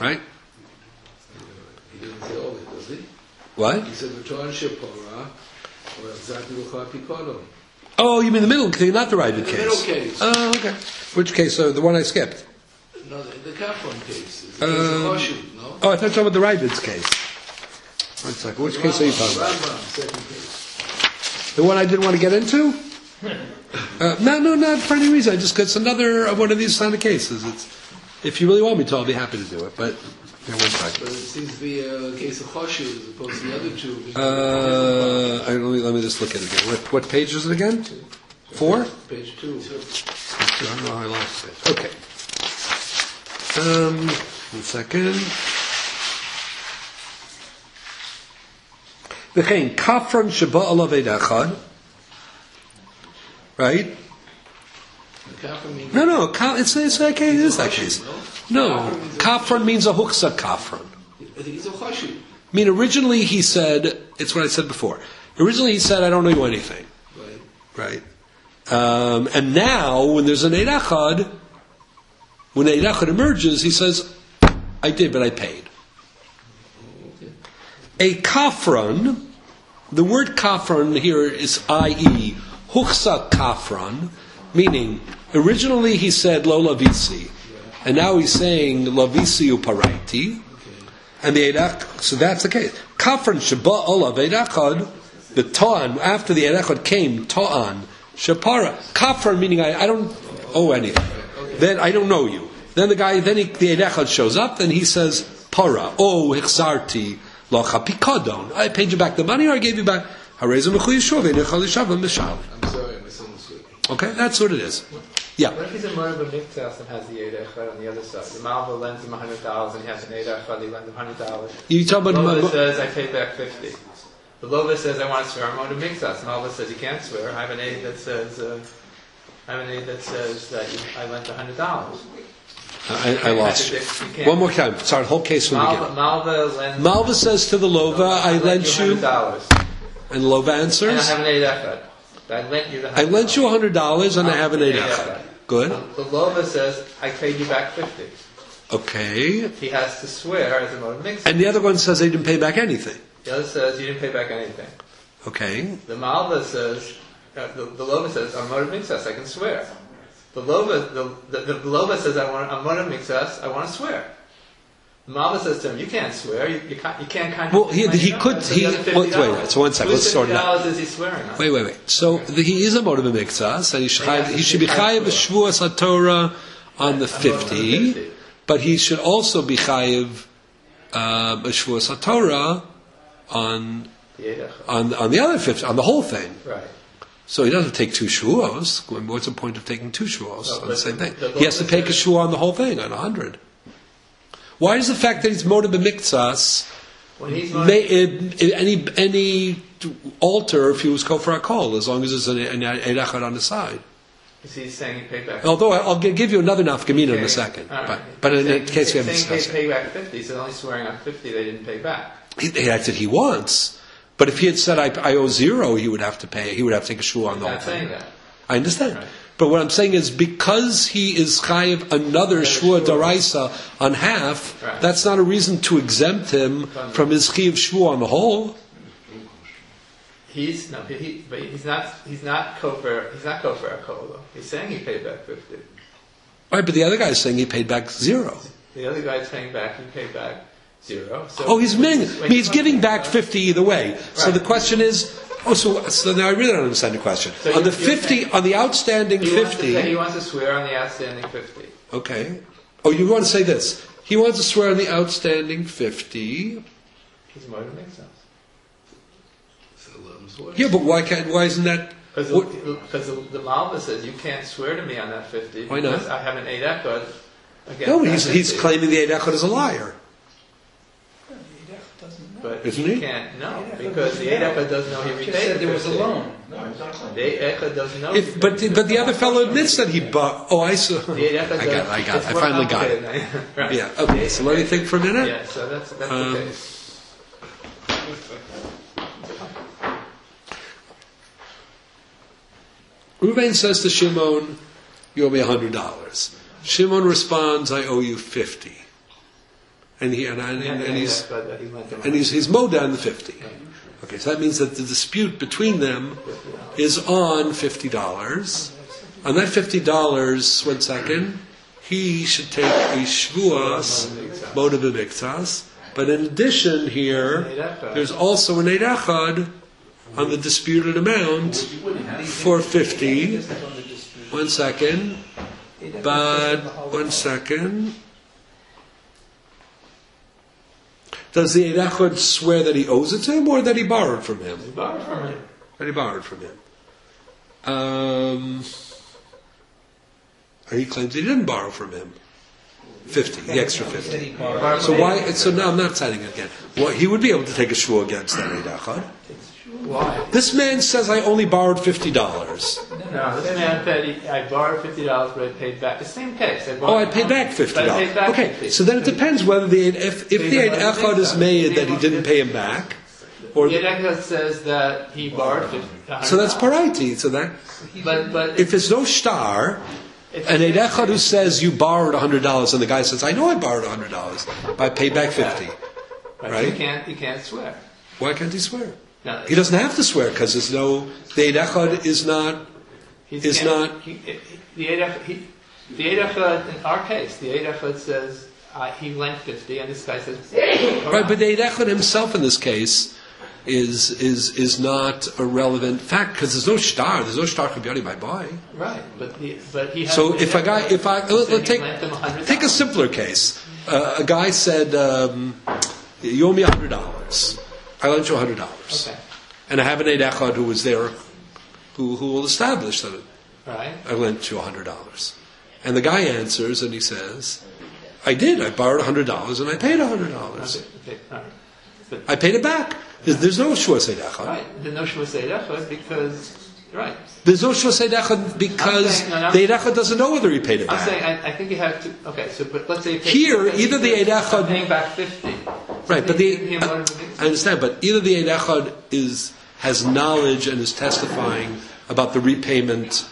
Speaker 1: right?
Speaker 5: He didn't say all it, does he?
Speaker 1: What?
Speaker 5: He said, V'torah shepora, or Zati l'char pikodon.
Speaker 1: Oh, you mean the middle case, not the Ravid
Speaker 5: The
Speaker 1: case.
Speaker 5: middle case.
Speaker 1: Oh, okay. Which case? So the one I skipped.
Speaker 5: No, the, the Kaplan case. It's
Speaker 1: Um,
Speaker 5: a choshev, no?
Speaker 1: Oh, I thought you were talking about the Ravid's case. One second. Which case are you talking about?
Speaker 5: Rambam, second case.
Speaker 1: The one I didn't want to get into? Uh, no, no, not for any reason. I just it's another uh, one of these kind of cases. It's if you really want me to, I'll be happy to do it. But here, one second.
Speaker 5: But it seems to be a case of choshev as opposed to the other two.
Speaker 1: Uh, I, let me let me just look at it again. What, what page is it again? Four?
Speaker 5: Page two.
Speaker 1: I don't know how I lost it. Okay. Um, one second. V'chein kafran sheba alav eid echad. Right?
Speaker 5: The Kaplan means
Speaker 1: No, no. Ka, it's it's that case. It is that case. No, kafran means a huksa kafran.
Speaker 5: I think it's a choshev.
Speaker 1: I mean, originally he said it's what I said before. Originally he said I don't owe you anything.
Speaker 5: Right.
Speaker 1: Right? Um, and now, when there's an Eid Echad, when Eid Echad emerges, he says, I did, but I paid.
Speaker 5: Okay.
Speaker 1: A kafran, the word kafran here is that is, huksa kafran, meaning, originally he said lo lavisi, and now he's saying lavisi uparaiti, and the Eid Echad, so that's the case. Kafran sheba olav Eid Echad, the ta'an, after the Eid Echad came, ta'an, shapara, kafran meaning I, I don't owe anything. Then I don't know you. Then the guy, then he, the Eid Echad shows up, and he says, para, oh, hichsarti, locha pikadon. I paid you back the money, or I gave you back, harezim mechu yishuv, nechal yishav, mishal.
Speaker 5: I'm sorry, I misunderstood.
Speaker 1: Okay, that's what it is. Yeah.
Speaker 6: What if he's a murder of Miktas and has the Eid Echad on the other side? The Malva lends him one hundred dollars and he has an Eid Echad, he lends him one hundred dollars.
Speaker 1: You talk about,
Speaker 6: Malva
Speaker 1: ma-
Speaker 6: says, I paid back fifty. The Lova says, I want to swear, I'm murder of Miktas. Malva says, you can't swear. I have an Eid that says, uh, I have an Eid that says that you, I lent one hundred dollars.
Speaker 1: I, I lost you.
Speaker 6: You can't-
Speaker 1: One more time. Sorry, whole case from the
Speaker 6: Malva,
Speaker 1: beginning.
Speaker 6: Malva lends
Speaker 1: Malva says to the Lova, I lent you,
Speaker 6: one hundred dollars.
Speaker 1: and Lova
Speaker 6: And I
Speaker 1: answers,
Speaker 6: have an Eid Echad. I lent you the
Speaker 1: I lent you one hundred dollars and I have an Eid
Speaker 6: Eid
Speaker 1: Echad.
Speaker 6: Echad.
Speaker 1: Good.
Speaker 6: The Lova says, I paid you back fifty.
Speaker 1: Okay.
Speaker 6: He has to swear as a murder of Miktas.
Speaker 1: And the other one says they didn't pay back anything.
Speaker 6: The other says, you didn't pay back anything.
Speaker 1: Okay.
Speaker 6: The Malva says, uh, the, the Lova says, I'm Moed Mikzas, I can swear. The Lova, the, the, the Lova says, I want, I'm Moed Mikzas, I want to swear. The Malva says to him, you can't swear, you, you can't, you can't kind
Speaker 1: Well, he- he could- he- wait, wait, so one second, let's sort it out.
Speaker 6: fifty dollars is he swearing on?
Speaker 1: Wait, wait, wait. So the, he is a motive of mikzas, and he should,
Speaker 6: Yeah,
Speaker 1: he should be chayiv shvuas haTorah on the fifty,
Speaker 6: fifty.
Speaker 1: but he should also be chayiv uh, shvuas haTorah on
Speaker 6: The Eid Echad.
Speaker 1: on on the other fifty, on the whole thing.
Speaker 6: Right.
Speaker 1: So he doesn't take two shuos. What's the point of taking two shuos
Speaker 6: No,
Speaker 1: on the
Speaker 6: but
Speaker 1: same
Speaker 6: the-
Speaker 1: thing?
Speaker 6: the
Speaker 1: He has to
Speaker 6: Lord
Speaker 1: take a
Speaker 6: said-
Speaker 1: shua on the whole thing, on a hundred. Why is the fact that he's motive of mikzas
Speaker 6: When he's
Speaker 1: may,
Speaker 6: Moed,
Speaker 1: uh, any any alter if he was kofar hakol, as long as there's an, an Eid Echad on the side?
Speaker 6: is he saying he paid back?
Speaker 1: Although I'll gi- give you another nafkamina in
Speaker 6: Okay.
Speaker 1: a second,
Speaker 6: All right.
Speaker 1: but but in
Speaker 6: Saying-
Speaker 1: that case we
Speaker 6: saying
Speaker 1: haven't discussed
Speaker 6: pay,
Speaker 1: it.
Speaker 6: pay back fifty, so only swearing on fifty they didn't pay back.
Speaker 1: He, that's what he wants. But if he had said I, I owe zero, he would have to pay. He would have to take a shul on the
Speaker 6: I'm
Speaker 1: whole
Speaker 6: not saying
Speaker 1: thing.
Speaker 6: that.
Speaker 1: I understand.
Speaker 6: Right.
Speaker 1: But what I'm saying is because he is chayiv another shua
Speaker 6: shua.
Speaker 1: daraisa on half,
Speaker 6: Right.
Speaker 1: that's not a reason to exempt him from his chayiv shua on the whole.
Speaker 6: He's no, he, he, but he's not. He's not kofar. He's not kofar hakol though. He's saying he paid back fifty.
Speaker 1: Right, but the other guy's saying he paid back zero.
Speaker 6: The other guy's paying back. He paid back zero. So
Speaker 1: Oh, he's
Speaker 6: when
Speaker 1: min.
Speaker 6: when
Speaker 1: I mean, he's giving back
Speaker 6: about-
Speaker 1: fifty either way. So
Speaker 6: Right.
Speaker 1: the question is, oh, so, so now I really don't understand the question.
Speaker 6: So
Speaker 1: on the
Speaker 6: you're- you're
Speaker 1: fifty,
Speaker 6: saying-
Speaker 1: on the outstanding
Speaker 6: He wants, to say, he
Speaker 1: fifty,
Speaker 6: wants to swear on the outstanding fifty.
Speaker 1: okay. Oh, you want to say this? He wants to swear on the outstanding fifty.
Speaker 6: He's more than makes sense.
Speaker 5: So let him swear.
Speaker 1: Yeah, but why can't? Why isn't that?
Speaker 6: Because
Speaker 1: What-
Speaker 6: the, because the, the Malva says you can't swear to me on that fifty.
Speaker 1: Why not?
Speaker 6: Because I have an eight echad against
Speaker 1: No,
Speaker 6: that
Speaker 1: he's he's
Speaker 6: fifty.
Speaker 1: claiming the Eid Echad is a liar,
Speaker 6: But
Speaker 1: Isn't
Speaker 6: he
Speaker 1: he?
Speaker 6: can't know because the eight echad doesn't know he repaid
Speaker 7: Just said
Speaker 6: the
Speaker 7: there was a
Speaker 6: fifty.
Speaker 7: loan.
Speaker 2: No, he's not claiming.
Speaker 6: The eight echad doesn't know. he
Speaker 1: If, but
Speaker 6: paid
Speaker 1: but the other fellow admits that he bought. Oh, I saw.
Speaker 6: The eight echad
Speaker 1: I got,
Speaker 6: does-
Speaker 1: I got,
Speaker 6: it's
Speaker 1: I
Speaker 6: more
Speaker 1: finally got it.
Speaker 6: complicated than- right.
Speaker 1: Yeah. Okay. So let me think for a minute.
Speaker 6: Yeah, so that's that's
Speaker 1: Um,
Speaker 6: the case.
Speaker 1: Reuven says to Shimon, "You owe me a hundred dollars." Shimon responds, "I owe you fifty." and he and, and,
Speaker 6: Yeah,
Speaker 1: and,
Speaker 6: yeah,
Speaker 1: he's
Speaker 6: yeah, but, uh, he lent him
Speaker 1: and he's he's mowed down the fifty.
Speaker 6: Right.
Speaker 1: Okay, so that means that the dispute between them is on fifty dollars. On that fifty dollars, one second, he should take a shvuas moda b'miktsas. But in addition here, there's also an eid echad on the disputed amount for fifty. One second. But, one second. Does the eid echad swear that he owes it to him or that he borrowed from him?
Speaker 6: He borrowed from him.
Speaker 1: That he borrowed from him. Um, or he claims he didn't borrow from him. Fifty, the extra fifty. So why? So now I'm not citing it again. Well, he would be able to take a shvua against that eid echad.
Speaker 6: Why?
Speaker 1: This man says I only borrowed fifty dollars.
Speaker 6: No, this man said he, I borrowed fifty dollars, but I paid back. The same case. I
Speaker 1: Oh, I paid back fifty
Speaker 6: But I
Speaker 1: dollars.
Speaker 6: paid back
Speaker 1: Okay,
Speaker 6: fifty.
Speaker 1: so then it depends whether the if if the eid echad is made that he didn't pay him back, or
Speaker 6: The Yedekah says that he borrowed fifty.
Speaker 1: so that's paraiti. So that
Speaker 6: But but
Speaker 1: if there's no star.
Speaker 6: if-
Speaker 1: An eid echad who says you borrowed a hundred dollars, and the guy says, "I know I borrowed a hundred dollars, but I paid back fifty."
Speaker 6: right, you
Speaker 1: right?
Speaker 6: can't you can't swear.
Speaker 1: Why can't he swear?
Speaker 6: No,
Speaker 1: He doesn't have to swear because there's no the eid echad is not.
Speaker 6: he's
Speaker 1: is
Speaker 6: can't-
Speaker 1: not-
Speaker 6: he, he, the Yedekah he, the Yedekah in our case the Yedekah says uh, he lent fifty, and this guy says
Speaker 1: Right, but the eid echad himself in this case is is is not a relevant fact because there's no star. There's no star kabiyani by boy.
Speaker 6: right, but the, but he has
Speaker 1: So
Speaker 6: the
Speaker 1: if a guy,
Speaker 6: Yedekah
Speaker 1: if I
Speaker 6: said
Speaker 1: let,
Speaker 6: he
Speaker 1: let take
Speaker 6: lent him one hundred
Speaker 1: take a
Speaker 6: dollars.
Speaker 1: simpler case, uh, a guy said, um, "You owe me a hundred dollars. I lent you a hundred dollars,
Speaker 6: Okay,
Speaker 1: and I have an eid echad who was there, who who will establish that
Speaker 6: right.
Speaker 1: I lent you a hundred dollars." And the guy answers and he says, "I did. I borrowed a hundred dollars and I paid a hundred dollars.
Speaker 6: Okay, okay, all right. But
Speaker 1: I paid it back. There's, there's no shvuas eid echad.
Speaker 6: right, the notion was Yedekah because right.
Speaker 1: There's no shvuas eid echad because
Speaker 6: I'm saying- no, no.
Speaker 1: the eid echad doesn't know whether he paid it
Speaker 6: I'm
Speaker 1: back.
Speaker 6: saying I, I think you have to. Okay, so but let's say you pay,
Speaker 1: Here,
Speaker 6: let's say
Speaker 1: either
Speaker 6: you
Speaker 1: the
Speaker 6: pay-
Speaker 1: Eid Echad-
Speaker 6: I'm paying back fifty.
Speaker 1: Right, but the
Speaker 6: You give him one of the-
Speaker 1: I understand, but either the eid echad is has knowledge and is testifying about the repayment,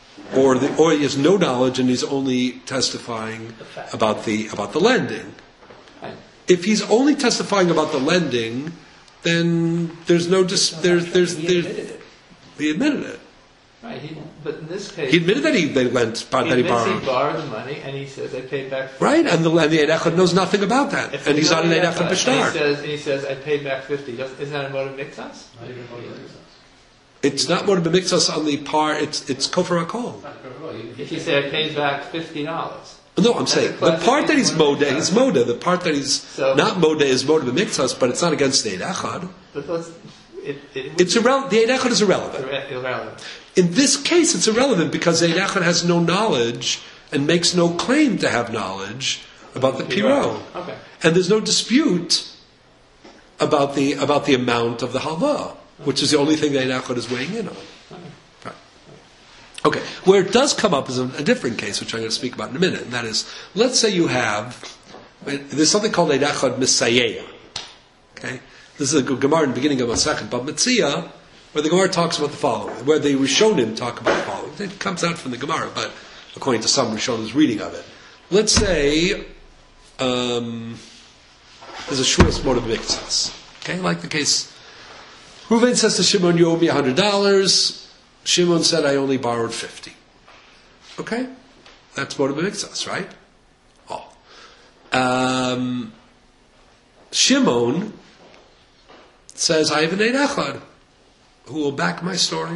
Speaker 1: or the or he has no knowledge and he's only testifying about the about the lending.
Speaker 6: Right.
Speaker 1: If he's only testifying about the lending, then there's no dis, there's there's
Speaker 6: He
Speaker 1: there's
Speaker 6: admitted it.
Speaker 1: he admitted it.
Speaker 6: Right, he, but in this case,
Speaker 1: He admitted that he they lent
Speaker 6: he
Speaker 1: that he
Speaker 6: admits
Speaker 1: borrowed.
Speaker 6: he borrowed the money, and he says I paid back. fifty.
Speaker 1: Right, and the and the eid echad knows nothing about that,
Speaker 6: If
Speaker 1: and he's
Speaker 6: you
Speaker 1: not an
Speaker 6: know
Speaker 1: eid
Speaker 6: that,
Speaker 1: echad
Speaker 6: and
Speaker 1: b'shtar.
Speaker 6: He says, and he says I paid back fifty. Doesn't- Isn't that a motive mixas?
Speaker 1: It's not more to mix us on the par. It's it's kofar hakol.
Speaker 6: If you say I paid back fifty dollars,
Speaker 1: No, I'm saying the part that he's moda is moda. The part that he's
Speaker 6: So-
Speaker 1: not moda is moda b'miktsas, but it's not against the eid echad.
Speaker 6: but let's it, it
Speaker 1: It's irrelevant. The eid echad is irrelevant.
Speaker 6: irre- irrelevant.
Speaker 1: In this case, it's irrelevant because the eid echad has no knowledge and makes no claim to have knowledge about the piro,
Speaker 6: Okay.
Speaker 1: and there's no dispute about the about the amount of the halva, which is the only thing the eid echad is weighing in on. Right. Okay, where it does come up is a, a different case, which I'm going to speak about in a minute, and that is, let's say you have, there's something called eid echad misayeya. Okay, this is a Gemara in the beginning of a second, but Metzia, where the Gemara talks about the following, where the Rishonim talk about the following. It comes out from the Gemara, but according to some Rishonim's reading of it. Let's say um, there's a shvuas moda b'miktsas. Okay, like the case, Reuven says to Shimon, "You owe me a hundred dollars." Shimon said, "I only borrowed fifty." Okay, that's moda b'miktsas, right? Oh, um, Shimon says, "I have an eid echad who will back my story."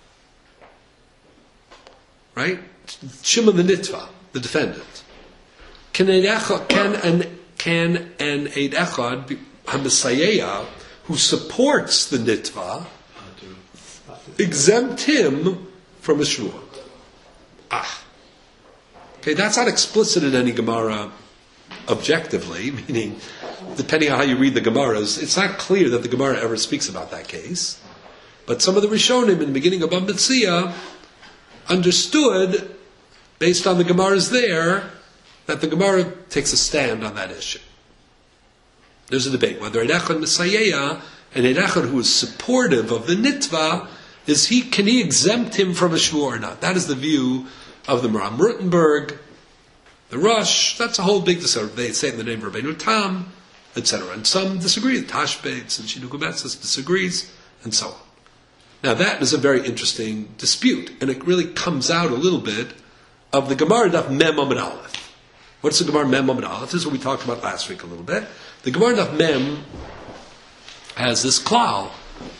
Speaker 1: Right? Shimon the Nitva, the defendant. Can an echad, can an can an eid echad be hamisayeya who supports the Nitva exempt him from a shvua? Ah, okay, that's not explicit in any Gemara objectively, meaning depending on how you read the Gemaras, it's not clear that the Gemara ever speaks about that case. But some of the Rishonim in the beginning of Bambatzia understood, based on the Gemaras there, that the Gemara takes a stand on that issue. There's a debate whether Eid Echad Misayeya and Eid Echad who is supportive of the Nitva, is he, can he exempt him from a shvur or not? That is the view of the Maram Rutenberg the Rosh. That's a whole big disorder. They say in the name of Rabbeinu Tam, et cetera. And some disagree. Tashbetz and Shinukubetzis disagrees, and so on. Now that is a very interesting dispute, and it really comes out a little bit of the Gemara Daf Mem Amud Aleph. What's the Gemara Mem Amud Aleph? This is what we talked about last week a little bit. The Gemara Daf Mem has this klal.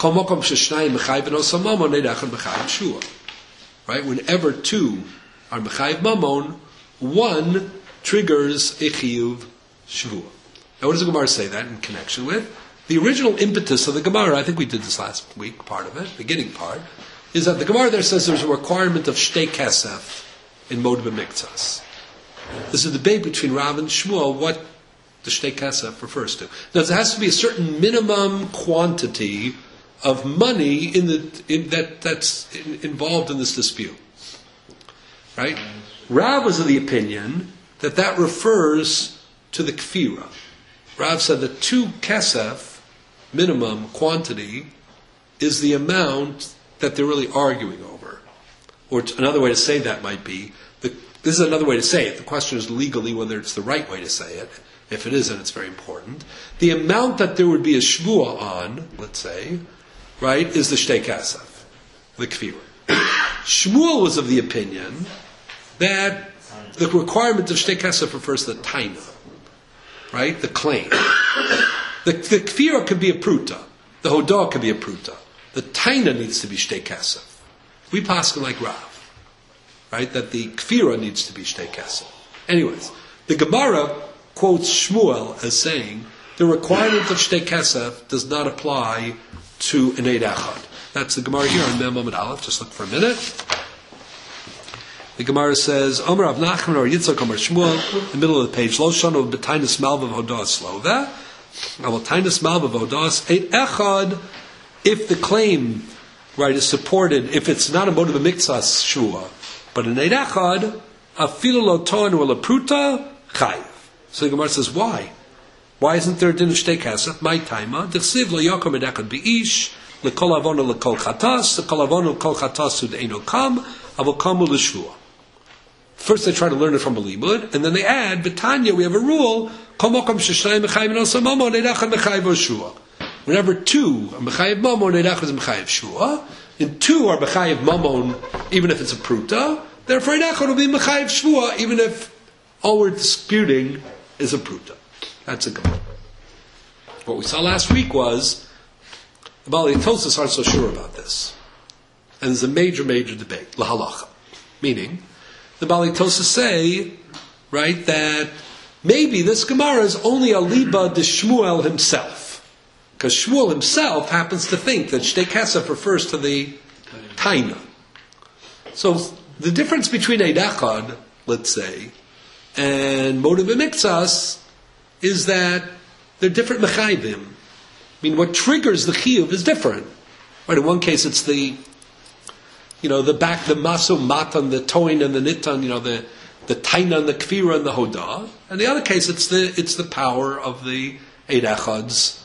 Speaker 1: Right? Whenever two are mechayiv mamon, one triggers a chiyuv shvua. Now, what does the Gemara say that in connection with? The original impetus of the Gemara, I think we did this last week, part of it, beginning part, is that the Gemara there says there's a requirement of shtei kesef in Mod B'Miktzas. There's a debate between Rav and Shmuel what the shtei kesef refers to. Now, there has to be a certain minimum quantity of money in the in, that that's in, involved in this dispute. Right? Rav was of the opinion that that refers to the kfira. Rav said that two kesef, minimum quantity, is the amount that they're really arguing over. Or another way to say that might be, the, this is another way to say it. The question is legally whether it's the right way to say it. If it isn't, it's very important. The amount that there would be a shvua on, let's say, right, is the shtei kesef, the kfira. Shmuel was of the opinion that the requirement of shtei kesef refers to the taina, right, the claim. The, the kfira could be a pruta. The hodah could be a pruta. The taina needs to be shtei kesef. We paskin like Rav, right, that the kfira needs to be shtei kesef. Anyways, the Gemara quotes Shmuel as saying the requirement of shtei kesef does not apply to an eid echad. That's the Gemara here on Mem Amud Aleph. Just look for a minute. The Gemara says, Omer Rav Nachman or Yitzchak Omer Shmuel, in the middle of the page, Lo shanu b'tainis malvav hodas slova. Avol tainis malvav hodas eid echad. If the claim, right, is supported, if it's not a motive of miktzas shua, but an eid echad, afilu lo toan or lapruta chayiv. So the Gemara says, why? Why isn't there a din of shtei kesef? My taima. D'chsiv lo yakom ed echad b'ish, lekol avonu lekol chatas, lekol avonu lekol chatas ud eino kam, avol kamu l'shvua. First they try to learn it from a limud, and then they add, B'tanya, we have a rule, kol mokom sheshnayim mechayiv nosam mamon, eid echad mechayiv o shua. Whenever two are mechayiv mamon, eid echad is mechayiv shua, and two are mechayiv mamon, even if it's a pruta, therefore eid echad will be mechayiv shua, even if all we're disputing is a pruta. That's a good one. What we saw last week was the Baalei Tosfos aren't so sure about this. And there's a major, major debate, lahalacha. Meaning, the Baalei Tosfos say, right, that maybe this Gemara is only a liba de Shmuel himself. Because Shmuel himself happens to think that shtei kesef refers to the taina. So the difference between eid echad, let's say, and motive b'miktzas is that they're different mechayvim. I mean, what triggers the chiyuv is different. Right? In one case, it's the, you know, the back, the maso matan, the toin and the nitan, you know, the the taina and the kfira and the hodah. And the other case, it's the it's the power of the eid echads,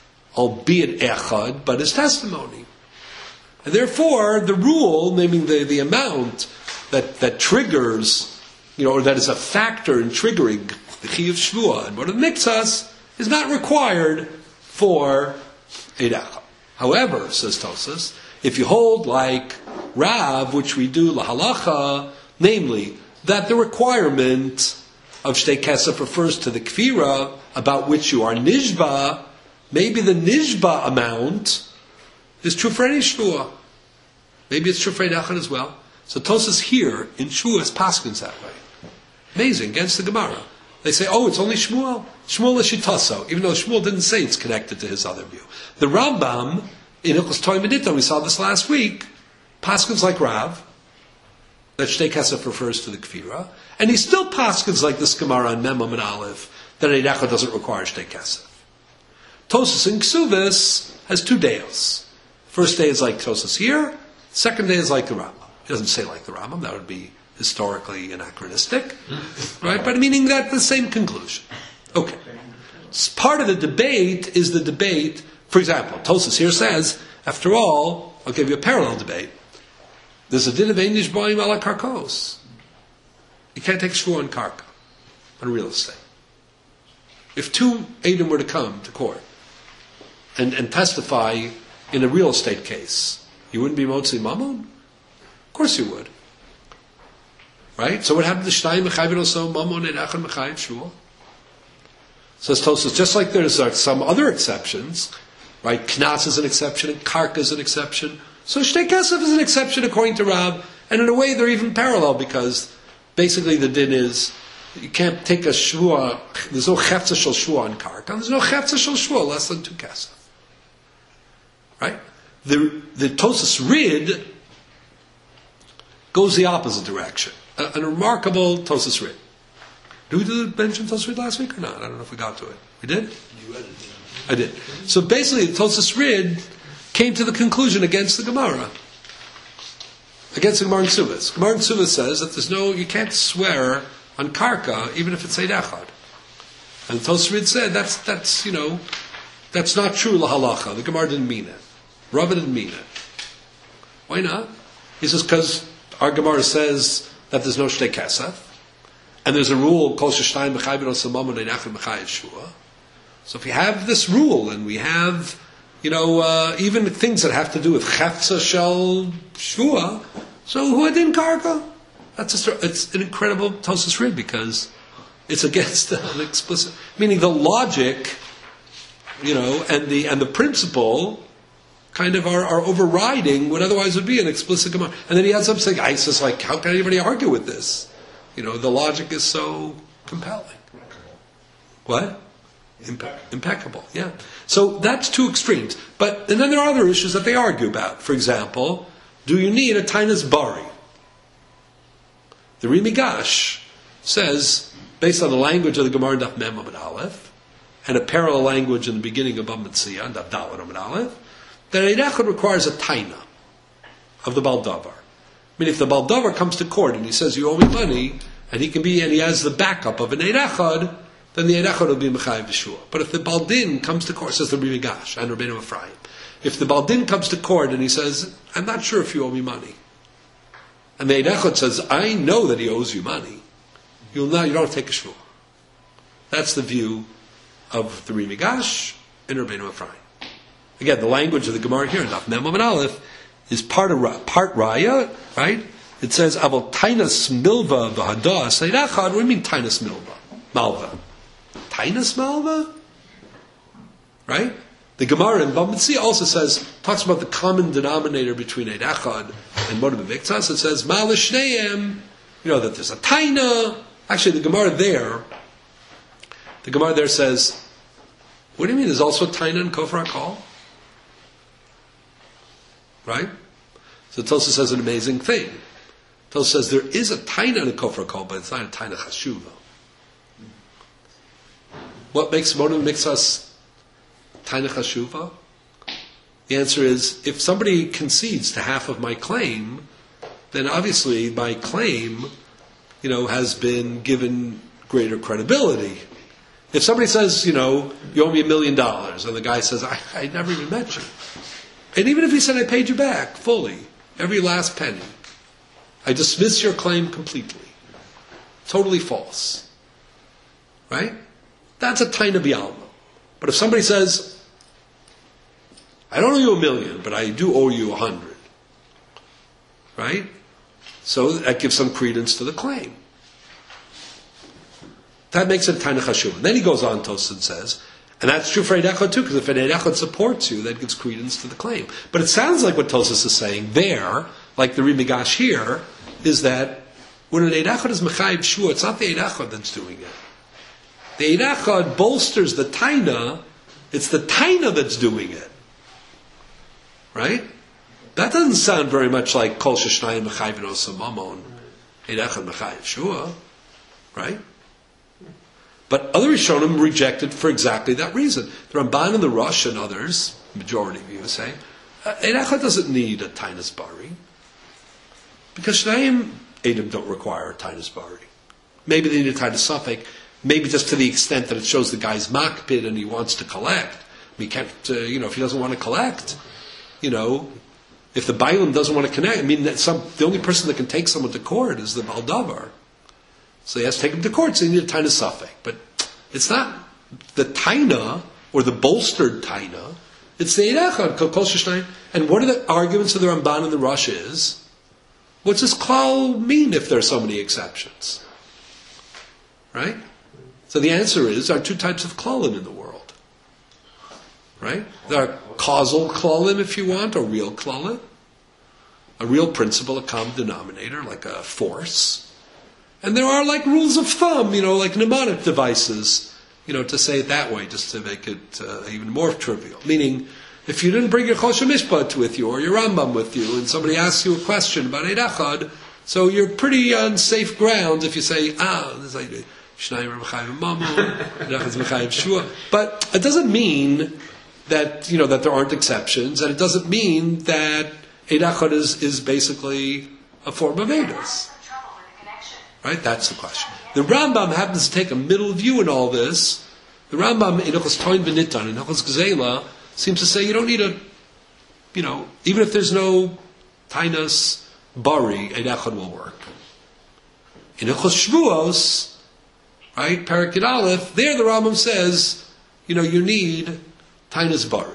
Speaker 1: albeit echad, but his testimony. And therefore, the rule, naming the, the amount that that triggers, you know, or that is a factor in triggering the chiyuv shvua and motiv miktzas is not required for eid echad. However, says Tosfos, if you hold like Rav, which we do lahalacha, namely that the requirement of shtei kesef refers to the kfira about which you are nishba, maybe the nishba amount is true for any shvua. Maybe it's true for eid echad as well. So Tosfos here in shvua is paskins that way. Amazing, against the Gemara. They say, oh, it's only Shmuel. Shmuel is shitaso, even though Shmuel didn't say it's connected to his other view. The Rambam, in Hilchos Toy Medita, we saw this last week, paskins like Rav, that shtei kesef refers to the kfira, and he still paskins like this Gemara on Mem Amud Aleph, that eid echad doesn't require shtei kesef. Tosfos in Ksubis has two deos. First day is like Tosfos here, second day is like the Rambam. He doesn't say like the Rambam, that would be historically anachronistic, right? But meaning that the same conclusion. Okay. Part of the debate is the debate, for example, Tosfos here says, after all, I'll give you a parallel debate. There's a din of Einish Boim ala Karkos. You can't take shvua on karka. on real estate. If two Eidim were to come to court and, and testify in a real estate case, you wouldn't be Motzi Mammon? Of course you would. Right? So what happened to Shtayim Mechayiv also Mammon and Echad Mechayiv Shua? Says Tosfos, just like there's uh, some other exceptions, right? Knas is an exception, and Karka is an exception. So Shtei Kesef is an exception according to Rab, and in a way they're even parallel because basically the din is you can't take a shua. There's no chefza shel shua on karka. There's no chefza shel shua less than two kesef. Right? The the Tosas Rid goes the opposite direction. A, a remarkable Tosas Rid. Did we do mention Tosas Rid last week or not? I don't know if we got to it. We did.
Speaker 3: You read it.
Speaker 1: I did. So basically, the Tosas Rid came to the conclusion against the Gemara. Against the Gemara in Ksuvas. Gemara in Ksuvas says that there's no, you can't swear on karka, even if it's Eid Echad. And Tosas Rid said, that's, that's, you know, that's not true lahalacha. The Gemara didn't mean it. Rava didn't mean it. Why not? He says, because our Gemara says that there's no Shtei Kesef, and there's a rule, Kol Sheshtayim B'chayv B'no Samamon Ein Echad B'chayv Shua. So if we have this rule, and we have, you know, uh, even things that have to do with Chefza Shel Shua, so who adin karka? That's just, it's an incredible Tosas Rid because it's against an explicit, meaning the logic, you know, and the and the principle kind of are, are overriding what otherwise would be an explicit Gemara. And then he adds up saying, I says like, how can anybody argue with this? You know, the logic is so compelling. What? Impe- impeccable, yeah. So that's two extremes. But and then there are other issues that they argue about. For example, do you need a Tainas Bari? The Rimigash says, based on the language of the Gemara Daf Mem Amud Aleph, and a parallel language in the beginning of Bava Metzia, Daf Dalet Amud Aleph, that Eid Echad requires a Taina of the Baldavar. I mean, if the Baldavar comes to court and he says, you owe me money, and he can be, and he has the backup of an Eid Echad, then the Eid Echad will be Mechayiv B'Shua. But if the Baldin comes to court, says the Rimigash and Rabbeinu Ephraim, if the Baldin comes to court and he says, I'm not sure if you owe me money, and the Eid Echad says, I know that he owes you money, you'll not, you don't take a shvua. That's the view of the Rimigash and Rabbeinu Ephraim. Again, the language of the Gemara here, Daf Mem Amud Aleph, is part of part Raya, right? It says, Aval Tainas Milva V'Hadas Eid Echad. What do you mean Tainas Milva? Malva. Tainas Malva? Right? The Gemara in Bava Metzia also says, talks about the common denominator between Eid Echad and Moed B'Miktzas. It says, Mal Shneim, you know, that there's a Taina. Actually, the Gemara there, the Gemara there says, what do you mean there's also a Taina in Kofar HaKol? Right? So Tosfos says an amazing thing. Tosfos says there is a Taina in a Kofar HaKol, but it's not a Taina Chashuva. What makes Moed B'Miktzas Taina Chashuva? The answer is, if somebody concedes to half of my claim, then obviously my claim, you know, has been given greater credibility. If somebody says, you know, you owe me a million dollars, and the guy says, I, I never even met you. And even if he said, I paid you back fully, every last penny, I dismiss your claim completely. Totally false. Right? That's a Taina B'Alma. But if somebody says, I don't owe you a million, but I do owe you a hundred. Right? So that gives some credence to the claim. That makes it Taina Chashuv. And then he goes on, Tosfos says, and that's true for Eid Echad too, because if an Eid Echad supports you, that gives credence to the claim. But it sounds like what Tosfos is saying there, like the Rimigash here, is that when an Eid Echad is Mechayiv Shua, it's not the Eid Echad that's doing it. The Eid Echad bolsters the Taina, it's the Taina that's doing it. Right? That doesn't sound very much like Kol Sheshnayim Mechayiv B'no Samamon, Eid Echad Mechayiv Shua. Right? But other Rishonim rejected for exactly that reason. The Ramban and the Rosh and others, majority of you say, Eid Echad doesn't need a Tainas Bari. Because Shnayim Eidim don't require a Tainas Bari. Maybe they need a Tainas Safek, maybe just to the extent that it shows the guy's makpid and he wants to collect. He can't, uh, you know, if he doesn't want to collect, you know, if the Bailam doesn't want to connect, I mean, that some, the only person that can take someone to court is the Baldavar. So he has to take him to court, so you need a taina suffix. But it's not the taina, or the bolstered taina, it's the Eid Echad, Kol Sheshnayim. And what are the arguments of the Ramban and the Rosh is, what's this klal mean if there are so many exceptions? Right? So the answer is, there are two types of klalim in the world. Right? There are causal klalim, if you want, or real klalim. A real principle, a common denominator, like a force. And there are like rules of thumb, you know, like mnemonic devices, you know, to say it that way, just to make it uh, even more trivial. Meaning, if you didn't bring your Choshen Mishpat with you, or your Rambam with you, and somebody asks you a question about Eid Echad, so you're pretty on safe ground if you say, ah, this is like Shnayim Mechayev Mamon, Eid Echad's Mechayev Shua. But it doesn't mean that, you know, that there aren't exceptions, and it doesn't mean that Eid Echad is, is basically a form of Eidos. Right? That's the question. The Rambam happens to take a middle view in all this. The Rambam in Hilchos Toin V'Nitan, in Hilchos Gzela, seems to say you don't need a, you know, even if there's no Tainas Bari, Eid Echad will work. In Hilchos Shvuos, right, Perek Yud Aleph, there the Rambam says, you know, you need Tainas Bari.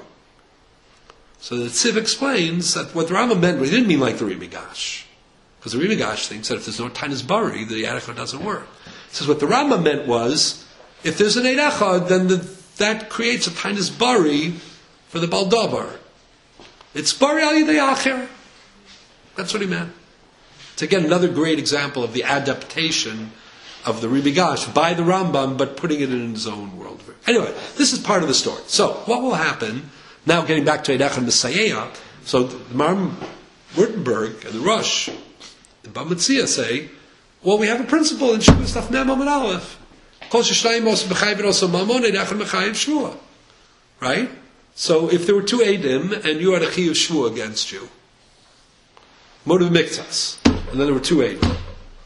Speaker 1: So the Tziv explains that what the Rambam meant, he didn't mean like the Rimigash. Because the Rimigash thinks that if there's no Tainas Bari, the Eid Echad doesn't work. He says what the Rambam meant was, if there's an Eid Echad, then the, that creates a Tainas Bari for the Baldavar. It's Bari al Yidei Acher. That's what he meant. It's again another great example of the adaptation of the Rimigash by the Rambam, but putting it in his own world. Anyway, this is part of the story. So, what will happen, now getting back to Eid Echad Messiah, so the Maram Württemberg and the Rosh, the Bamatzia say, well, we have a principle in Shua Staf Mem Amud Aleph. Kol Sheshnayim Osa B'Chayev Osa Mamon Eid Echad Mechayev Shua. Right? So if there were two Eidim and you had a Chiyuv Shua against you, Motiv Miktas, and then there were two Eidim,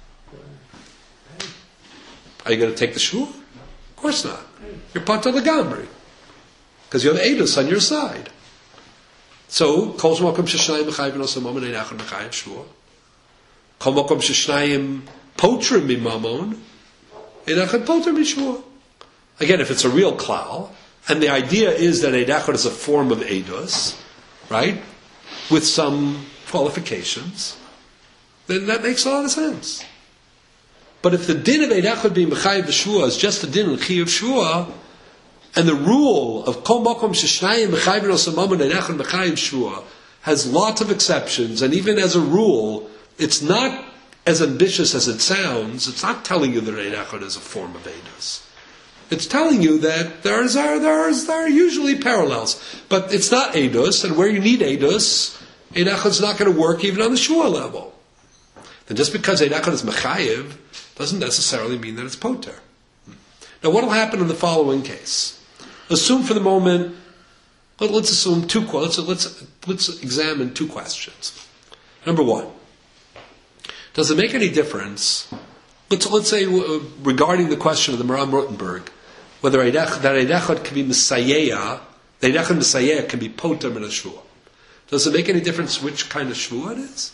Speaker 1: are you going to take the Shua? Of course not. You're Patal L'Gamri. Because you have Eidus on your side. So, Kol Shmokom Sheshnayim Mechayev Osa Mamon Eid Echad Mechayev Shua. Kol Mokom Sheshnayim Potrim Mimamon, Eid Echad Potrim Mishua. Again, if it's a real klal, and the idea is that Eid Echad is a form of Eidus, right, with some qualifications, then that makes a lot of sense. But if the din of Eid Echad being Mechayev Shua is just the din of Chiyuv Shua, and the rule of Kol Mokom Sheshnayim Mechayev Osa Mamon Eid Echad Mechayev Shua has lots of exceptions, and even as a rule, it's not as ambitious as it sounds. It's not telling you that Eid Echad is a form of Eidos. It's telling you that there is are there are there are usually parallels, but it's not Eidos, and where you need Eidos, Eid Echad is not going to work even on the Shua level. Then just because Eid Echad is Mechayev doesn't necessarily mean that it's Poter. Now, what will happen in the following case? Assume for the moment. Let, let's assume two. Let's let's let's examine two questions. Number one. Does it make any difference? Let's let's say uh, regarding the question of the Maram Württemberg, whether Eid Echad, that Eid Echad can be Messiah, the Eid Echad Messiah can be Potem in a Shua. Does it make any difference which kind of Shua it is?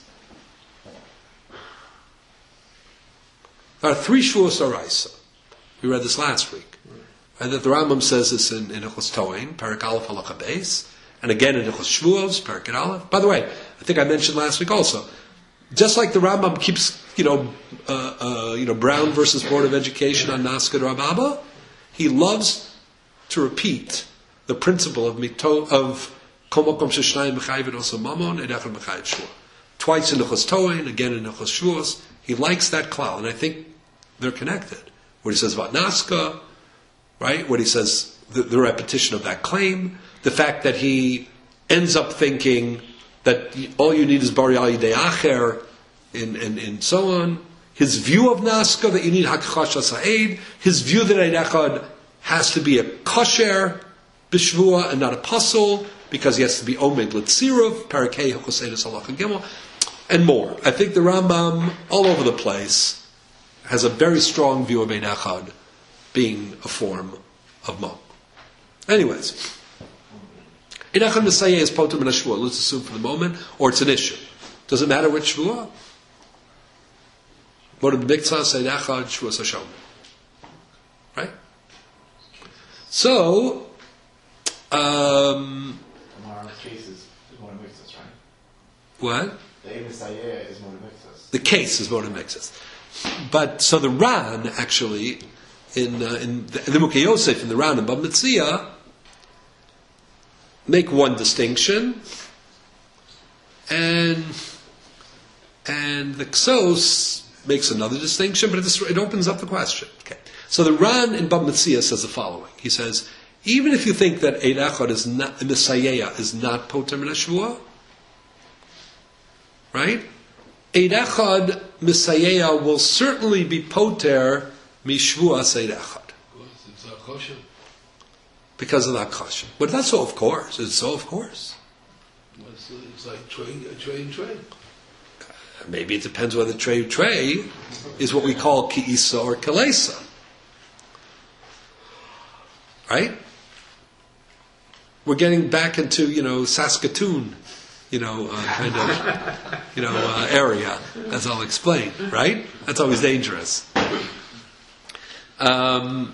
Speaker 1: There are three Shuas Araisa. We read this last week. And that the Rambam says this in in Hilchos Toin, Perek Aleph Halacha Beis, and again in Hilchos Shvuos, Perek Yud Aleph. By the way, I think I mentioned last week also. Just like the Rambam keeps, you know, uh, uh, you know, Brown versus Board of Education on Naskad Rababa, he loves to repeat the principle of mito, of Kol Mokom Sheshnayim Mechayev Osa Mamon Eid Echad Mechayev Shua. Twice in Hilchos Toin, again in Hilchos Shvuos. He likes that klal, and I think they're connected. What he says about Naska, right? What he says, the, the repetition of that claim, the fact that he ends up thinking that all you need is Bari al Yidei Acher, and, and, and so on. His view of Naska, that you need Hakchash Ha'ed. His view that Eid Echad has to be a kosher b'shvua and not a puzzle, because he has to be Omed L'tziruv, Parakei Hokosedes Halacha Gimel, and more. I think the Rambam, all over the place, has a very strong view of Eid Echad being a form of Mo. Anyways, Eid Echad Messiah is Potem in a Shua. Let's assume for the moment, or it's an issue. Does it matter which Shua? Moed Mikzas, Eid Echad, Shavuos HaShomrim. Right? So, um,
Speaker 7: Tomorrow's case is Moed Mikzas, right?
Speaker 1: what?
Speaker 7: The Eid Messiah is Moed Mikzas.
Speaker 1: The case is Moed Mikzas. But, so the Ran, actually, in, uh, in the, the Mukhe Yosef and the Ran and Bab Metzia, make one distinction, and and the Ksos makes another distinction, but it, it opens up the question. Okay. So the Ran in Bab Metzia says the following. He says, even if you think that Eid Echad is not, Messiah is not Poter Min HaShavua, right? Eid Echad Messiah will certainly be Poter Mishvuas Eid Echad.
Speaker 5: It's not kosher.
Speaker 1: Because of that caution. But that's so, of course. It's so, of course.
Speaker 5: It's, it's like trade, trade, and trade.
Speaker 1: Maybe it depends whether tray tray is what we call ki'isa or kalesa. Right? We're getting back into, you know, Saskatoon, you know, uh, kind of, you know, uh, area, as I'll explain, right? That's always dangerous. Um,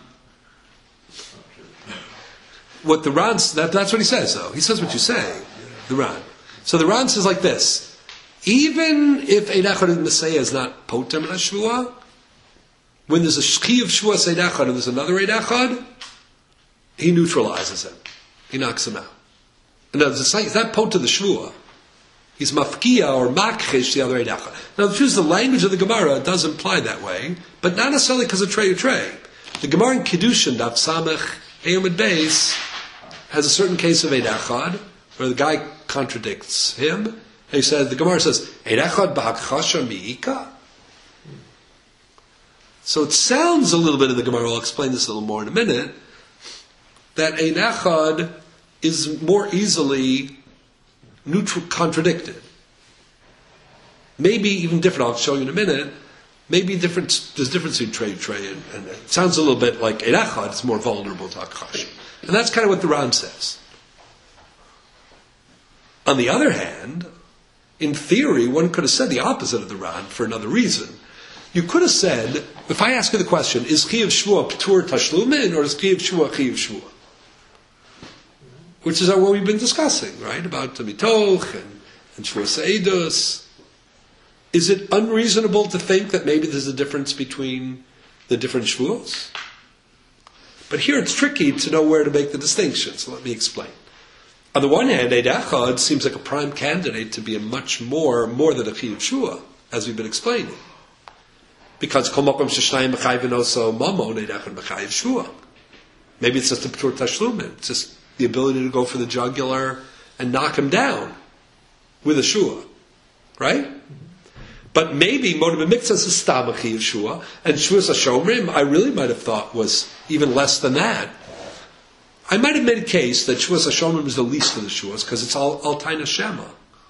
Speaker 1: what the Ran, that, that's what he says, though. He says what you say, the Ran. So the Ran says like this. Even if Eid Echad Messiah is not Poter Min HaShavua, when there's a Shchi of Shvuas Eid Echad and there's another Eid Echad, he neutralizes him. He knocks him out. And it's not Poter the Shvua. He's Mafkia or Makchish, the other Eid Echad. Now, the truth is, the language of the Gemara does imply that way, but not necessarily because of Trey or Trey. The Gemara in Kiddushin, Daf Samech, Eyom Ed Beis, has a certain case of Eid Echad, where the guy contradicts him. He says, the Gemara says, Eid Echad b'hakchasha mi'ika. So it sounds a little bit in the Gemara, I'll explain this a little more in a minute, that Eid Echad is more easily neutral, contradicted. Maybe even different, I'll show you in a minute, maybe different, there's difference between Trey Trey, and, and it sounds a little bit like Eid Echad, it's more vulnerable to Hakchasha. And that's kind of what the Ran says. On the other hand, in theory, one could have said the opposite of the Ran for another reason. You could have said, if I ask you the question, is Chiyav Shvua P'tur Tashlumin, or is Chiyav Shvua Chiyav Shvua? Which is what we've been discussing, right? About Mitoch and, and Shvua Seidus. Is it unreasonable to think that maybe there's a difference between the different Shvuos? But here it's tricky to know where to make the distinction, so let me explain. On the one hand, Eid Echad seems like a prime candidate to be a much more, more than a Chiyav Shvua, as we've been explaining. Because Kol Makom Sheshnayim B'chayvin also Mamon Eid Echad B'chayiv Shvua. Maybe it's just a P'tur Tashlumin. It's just the ability to go for the jugular and knock him down with a Shua. Right? But maybe Moed Mikzas is Stam a Chiyav Shvua, and Shavuos HaShomrim I really might have thought was even less than that. I might have made a case that Shavuos HaShomrim is the least of the Shuas, because it's all all Taina Shema.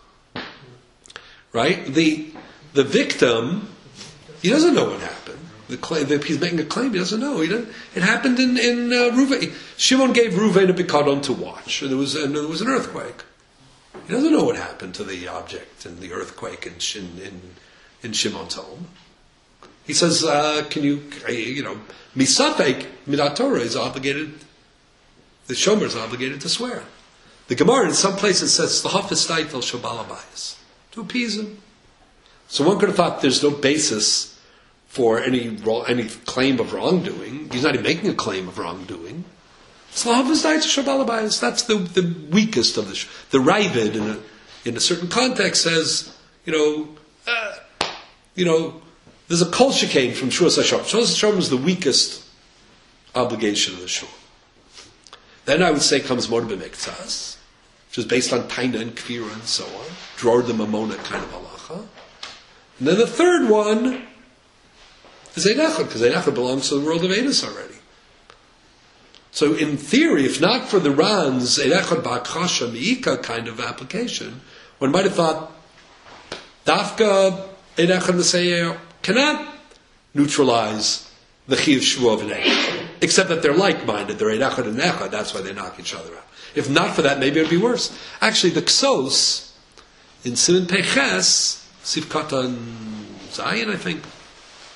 Speaker 1: Right? The the victim, he doesn't know what happened. The claim, the, he's making a claim, he doesn't know. He doesn't, it happened in, in uh, Ruvain. Shimon gave Ruvain a Bikadon to watch, and there was and there was an earthquake. He doesn't know what happened to the object in the earthquake in in, in, in Shimon's home. He says, uh, can you, you know, Misafek Midat Torah is obligated, the Shomer is obligated to swear. The Gemara in some places says, L'hafis taitel shabalabayis, to appease him. So one could have thought there's no basis for any any claim of wrongdoing. He's not even making a claim of wrongdoing. So L'hafis taitel shabalabayis, that's the, the weakest of the, the Ravid in a, in a certain context says, you know, uh, you know, there's a kol shekain from Shavuos HaShomrim. Shavuos HaShomrim is the weakest obligation of the Shul. Then I would say comes Moed Mikzas, which is based on Taina and Kvira and so on. Dror the Mamona kind of halacha. And then the third one is Eid Echad, because Eid Echad belongs to the world of Eidos already. So in theory, if not for the Ran's Eid Echad Ba'akasha Mi'ika kind of application, one might have thought Dafka Eid Echad Messiah cannot neutralize the Chiyav Shvua of an Eid. Except that they're like-minded, they're Eid Echad and Echad, that's why they knock each other out. If not for that, maybe it would be worse. Actually, the Ksos, in Siman Peches, Sivkatan Zayin, I think,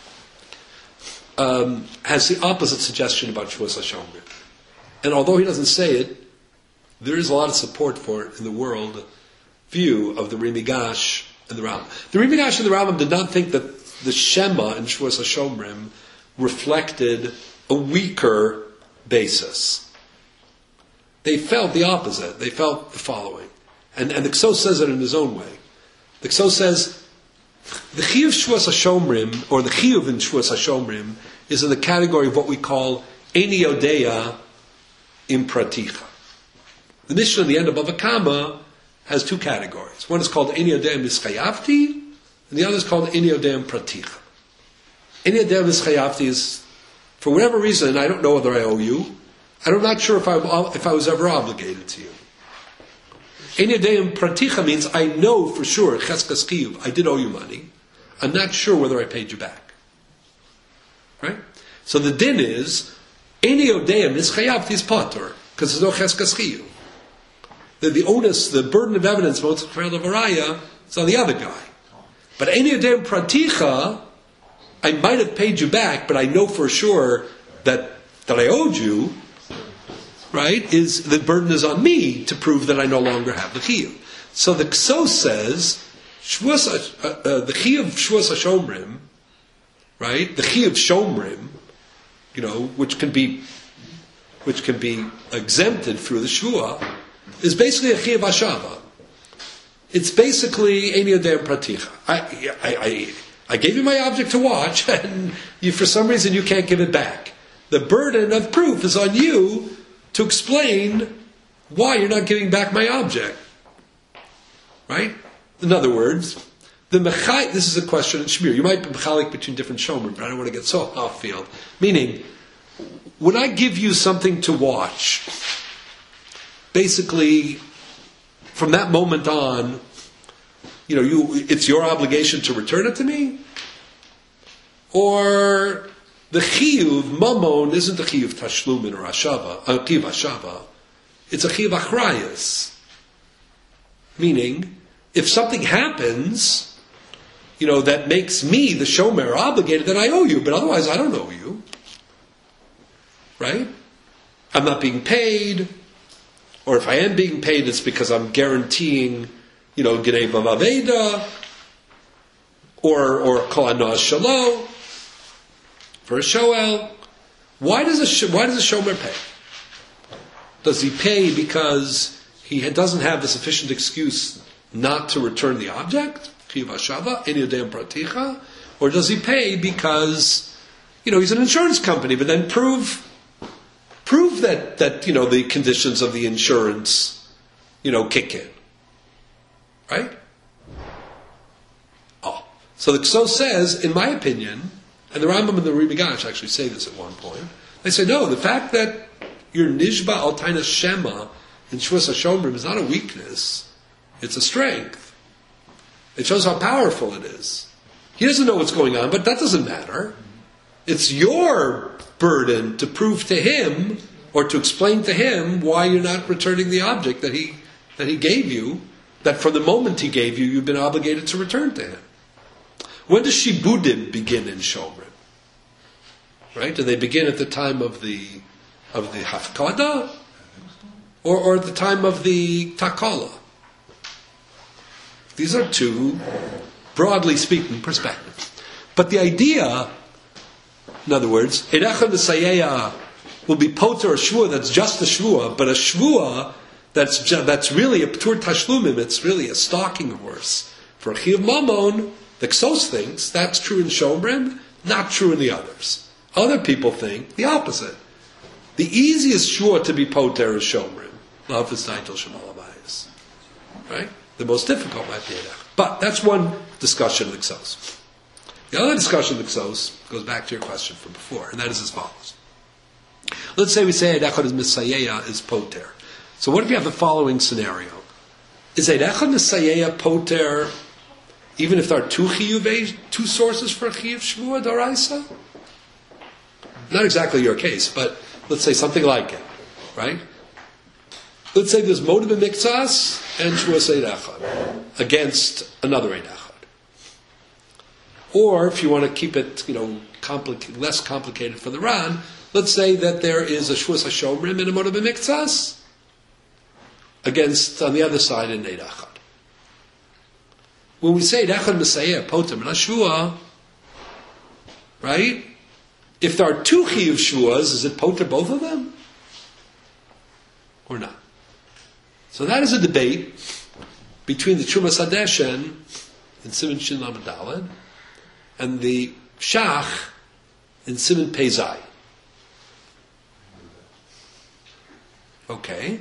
Speaker 1: um, has the opposite suggestion about Shavuos HaShomrim. And although he doesn't say it, there is a lot of support for it in the world view of the Rimigash and the Rambam. The Rimigash and the Rambam did not think that the Shema in Shavuos HaShomrim reflected a weaker basis. They felt the opposite. They felt the following. And, and the Ksos says it in his own way. The Ksos says, the Chiyuv Shavuos HaShomrim, or the Chiyuv in Shavuos HaShomrim, is in the category of what we call Eini Yodeya Im Praticha. The Mishnah in the end of Bava Kama has two categories. One is called Eini Yodeya Mischayavti, and the other is called Eini Yodeya Praticha. Eini Yodeya Mischayavti is, for whatever reason, I don't know whether I owe you. I'm not sure if I, if I was ever obligated to you. Eini Yodeya Praticha means I know for sure, Cheskas Chiyuv, I did owe you money. I'm not sure whether I paid you back. Right? So the din is, Eini Yodeya Mischayavti is Patur, because there's no Cheskas Chiyuv. The, the onus, the burden of evidence, most of Varaya, is on the other guy. But Eini Yodeya Praticha, I might have paid you back, but I know for sure that, that I owed you, right, is the burden is on me to prove that I no longer have the chiyuv. So the Ksos says, Shavuos, uh, uh, the chiyuv Shavuos HaShomrim, right, the chiyuv Shomrim, you know, which can be, which can be exempted through the Shvuah, is basically a chiyuv Hashava. It's basically Eini Yodeya Praticha. I, I, I, I gave you my object to watch, and you, for some reason you can't give it back. The burden of proof is on you to explain why you're not giving back my object. Right? In other words, the mechai, this is a question in Shmir. You might be mechalik between different shomer, but I don't want to get so off field. Meaning, when I give you something to watch, basically, from that moment on, you know, you it's your obligation to return it to me? Or the chiyuv, mamon, isn't a chiyuv tashlumin or ashava, a chiyuv ashava. It's a chiyuv achrayas. Meaning, if something happens, you know, that makes me, the shomer, obligated, then I owe you, but otherwise I don't owe you. Right? I'm not being paid, or if I am being paid, it's because I'm guaranteeing, you know, Gnei Bavaveda, or or Kol Hanas Shalo, for a Shoel. Why does a why does a shomer pay? Does he pay because he doesn't have the sufficient excuse not to return the object, Chiyuv Hashava, Eini Yodeya Praticha, or does he pay because, you know, he's an insurance company, but then prove prove that that you know the conditions of the insurance, you know, kick in, right? Oh, so the Ksos says, in my opinion. And the Rambam and the Rimigash actually say this at one point. They say, no, the fact that you're Nishba al Taina Shema in Shavuos HaShomrim is not a weakness, it's a strength. It shows how powerful it is. He doesn't know what's going on, but that doesn't matter. It's your burden to prove to him, or to explain to him, why you're not returning the object that he that he gave you, that from the moment he gave you, you've been obligated to return to him. When does Shibudim begin in Shomrim? Right? Do they begin at the time of the of the Hafkadah? Or, or at the time of the Takala? These are two, broadly speaking, perspectives. But the idea, in other words, Erecha Nesayeya will be poter a shvua that's just a shvua, but a shvua that's ju- that's really a ptur tashlumim, it's really a stalking horse. For a chiyuv mamon, the Ksos thinks that's true in Shomrim, not true in the others. Other people think the opposite. The easiest shvua to be poter is Shomrim. Lafis Naitel Shemalabayas. Right? The most difficult might be Erech. But that's one discussion of the Ksos. The other discussion of the Ksos goes back to your question from before, and that is as follows. Let's say we say Eidechad is Misayeya is poter. So what if you have the following scenario? Is Eidechad Misayeya poter even if there are two chiyuv, two sources for chiyuv shvua d'oraisa? Not exactly your case, but let's say something like it, right? Let's say there's moed b'miktsas and shvuas eid echad against another eid echad. Or if you want to keep it, you know, complica- less complicated for the Ran, let's say that there is a Shvuas HaShomrim and a Moda B'Miktsas against, on the other side, an Eid Echad. When we say Eid Echad Mesayeh, Potem, and Ashua, right? If there are two Chiyuv Shvuas, is it Poter both of them? Or not? So that is a debate between the Trumas Hadeshen in Siman Shin Lamed Daled and the Shach in Siman Pei Zai. Okay.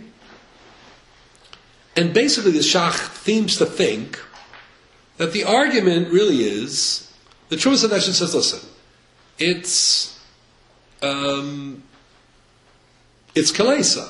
Speaker 1: And basically the Shach seems to think that the argument really is, the Trumas Hadeshen says, listen, it's, um, it's Kalesa.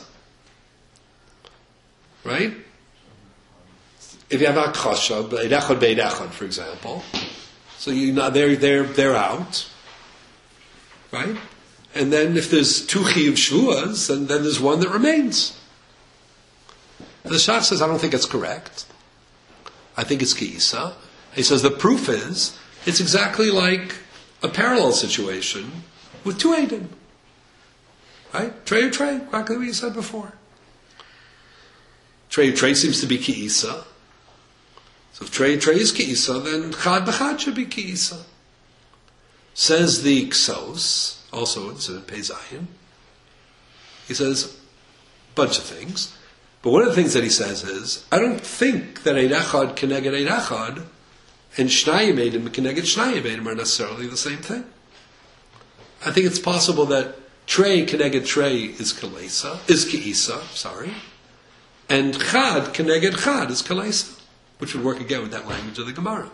Speaker 1: Right? If you have Akasha, Eid Echad, Eid Echad, for example, so you know they're they're they're out, right? And then if there's two Chiyuv Shvuas, then then there's one that remains. The Shach says, I don't think it's correct. I think it's Ki'isa. He says the proof is it's exactly like a parallel situation with two Eidim, right? Trey or Trey, exactly what you said before. Trey Trey seems to be Ki'isa. So if Trey Trey is Ki'isa, then Chad B'Chad should be Ki'isa. Says the Ksos, also it's in Pei Zayin. He says a bunch of things. But one of the things that he says is, I don't think that Eid Echad Keneged Eid Echad and Shnayim Eidim Keneged Shnayim Eidim are necessarily the same thing. I think it's possible that Trey Keneged Trey is Kalesa, is Ki'isa, sorry. And Chad, Keneged Chad, is Kalesa, which would work again with that language of the Gemara.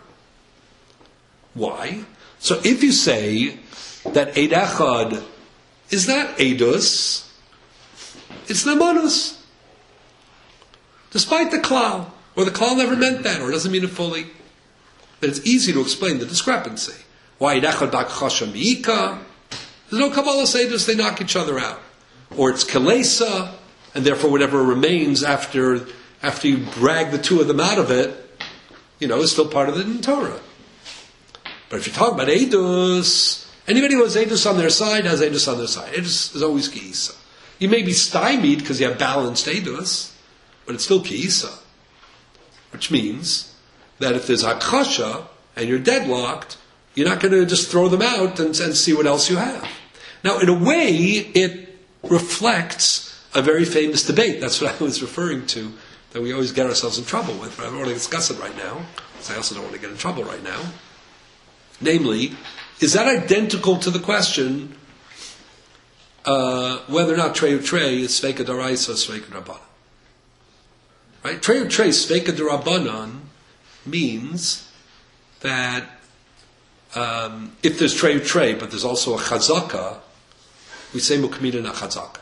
Speaker 1: Why? So if you say that Eid Echad is not Eidus, it's Namanus. Despite the Klal, or the Klal never meant that, or doesn't mean it fully, then it's easy to explain the discrepancy. Why Eid Echad Bak Chasha Mi'ika? There's no Kabbalah Eidus, they knock each other out. Or it's Kalesa, and therefore whatever remains after after you drag the two of them out of it, you know, is still part of the Torah. But if you're talking about Eidus, anybody who has Eidus on their side has Eidus on their side. Eidus is always Ki'isa. You may be stymied because you have balanced Eidus, but it's still Ki'isa. Which means that if there's Akasha and you're deadlocked, you're not going to just throw them out and, and see what else you have. Now, in a way, it reflects a very famous debate. That's what I was referring to, that we always get ourselves in trouble with, but I don't want to discuss it right now, because I also don't want to get in trouble right now. Namely, is that identical to the question uh, whether or not Trey or Trey is Sveika Daraisa or Sveika Rabbanan? Right? Trey or Trey, Sveika Darabanan means that um, if there's Trey or Trey, but there's also a Chazaka, we say Mukmina na Chazaka.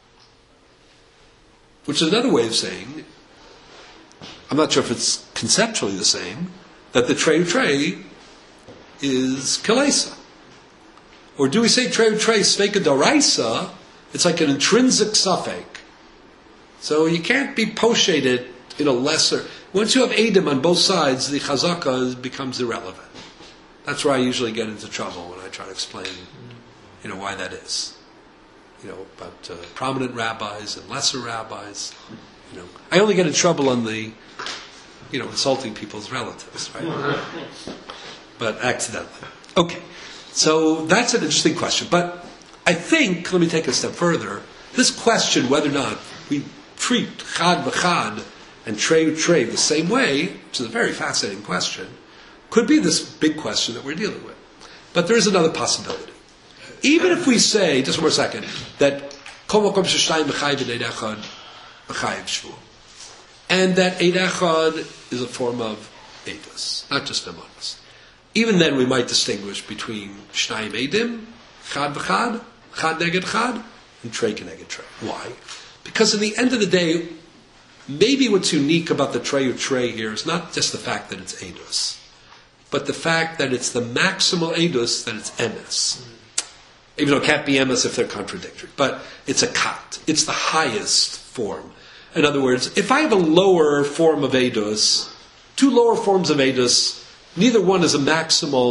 Speaker 1: Which is another way of saying, I'm not sure if it's conceptually the same, that the Trey Trey is Kalesa. Or do we say Trey Trey Sveika Daraisa? It's like an intrinsic suffix. So you can't be poshated in a lesser. Once you have Eidim on both sides, the Chazaka becomes irrelevant. That's where I usually get into trouble when I try to explain, you know, why that is. You know, about uh, prominent rabbis and lesser rabbis. You know, I only get in trouble on the, you know, insulting people's relatives, right? But accidentally. Okay, so that's an interesting question. But I think, let me take a step further. This question, whether or not we treat Chad v'Chad and Trey Trey the same way, which is a very fascinating question, could be this big question that we're dealing with. But there is another possibility. Even if we say, just one more second, that Kol Makom Sheshtayim B'Chayiv and Eid Echad B'Chayiv Shvu, and that Eid Echad is a form of Eidus, not just Nemanis. Even then we might distinguish between Shnayim Eidim, Chad V'Chad, Chad Neged Chad, and Trey Keneged Trey. Why? Because in the end of the day, maybe what's unique about the Trey or Trey here is not just the fact that it's Eidus, but the fact that it's the maximal Eidus, that it's Emes. Even though it can't be emes if they're contradictory. But it's a kat. It's the highest form. In other words, if I have a lower form of Eidus, two lower forms of Eidus, neither one is a maximal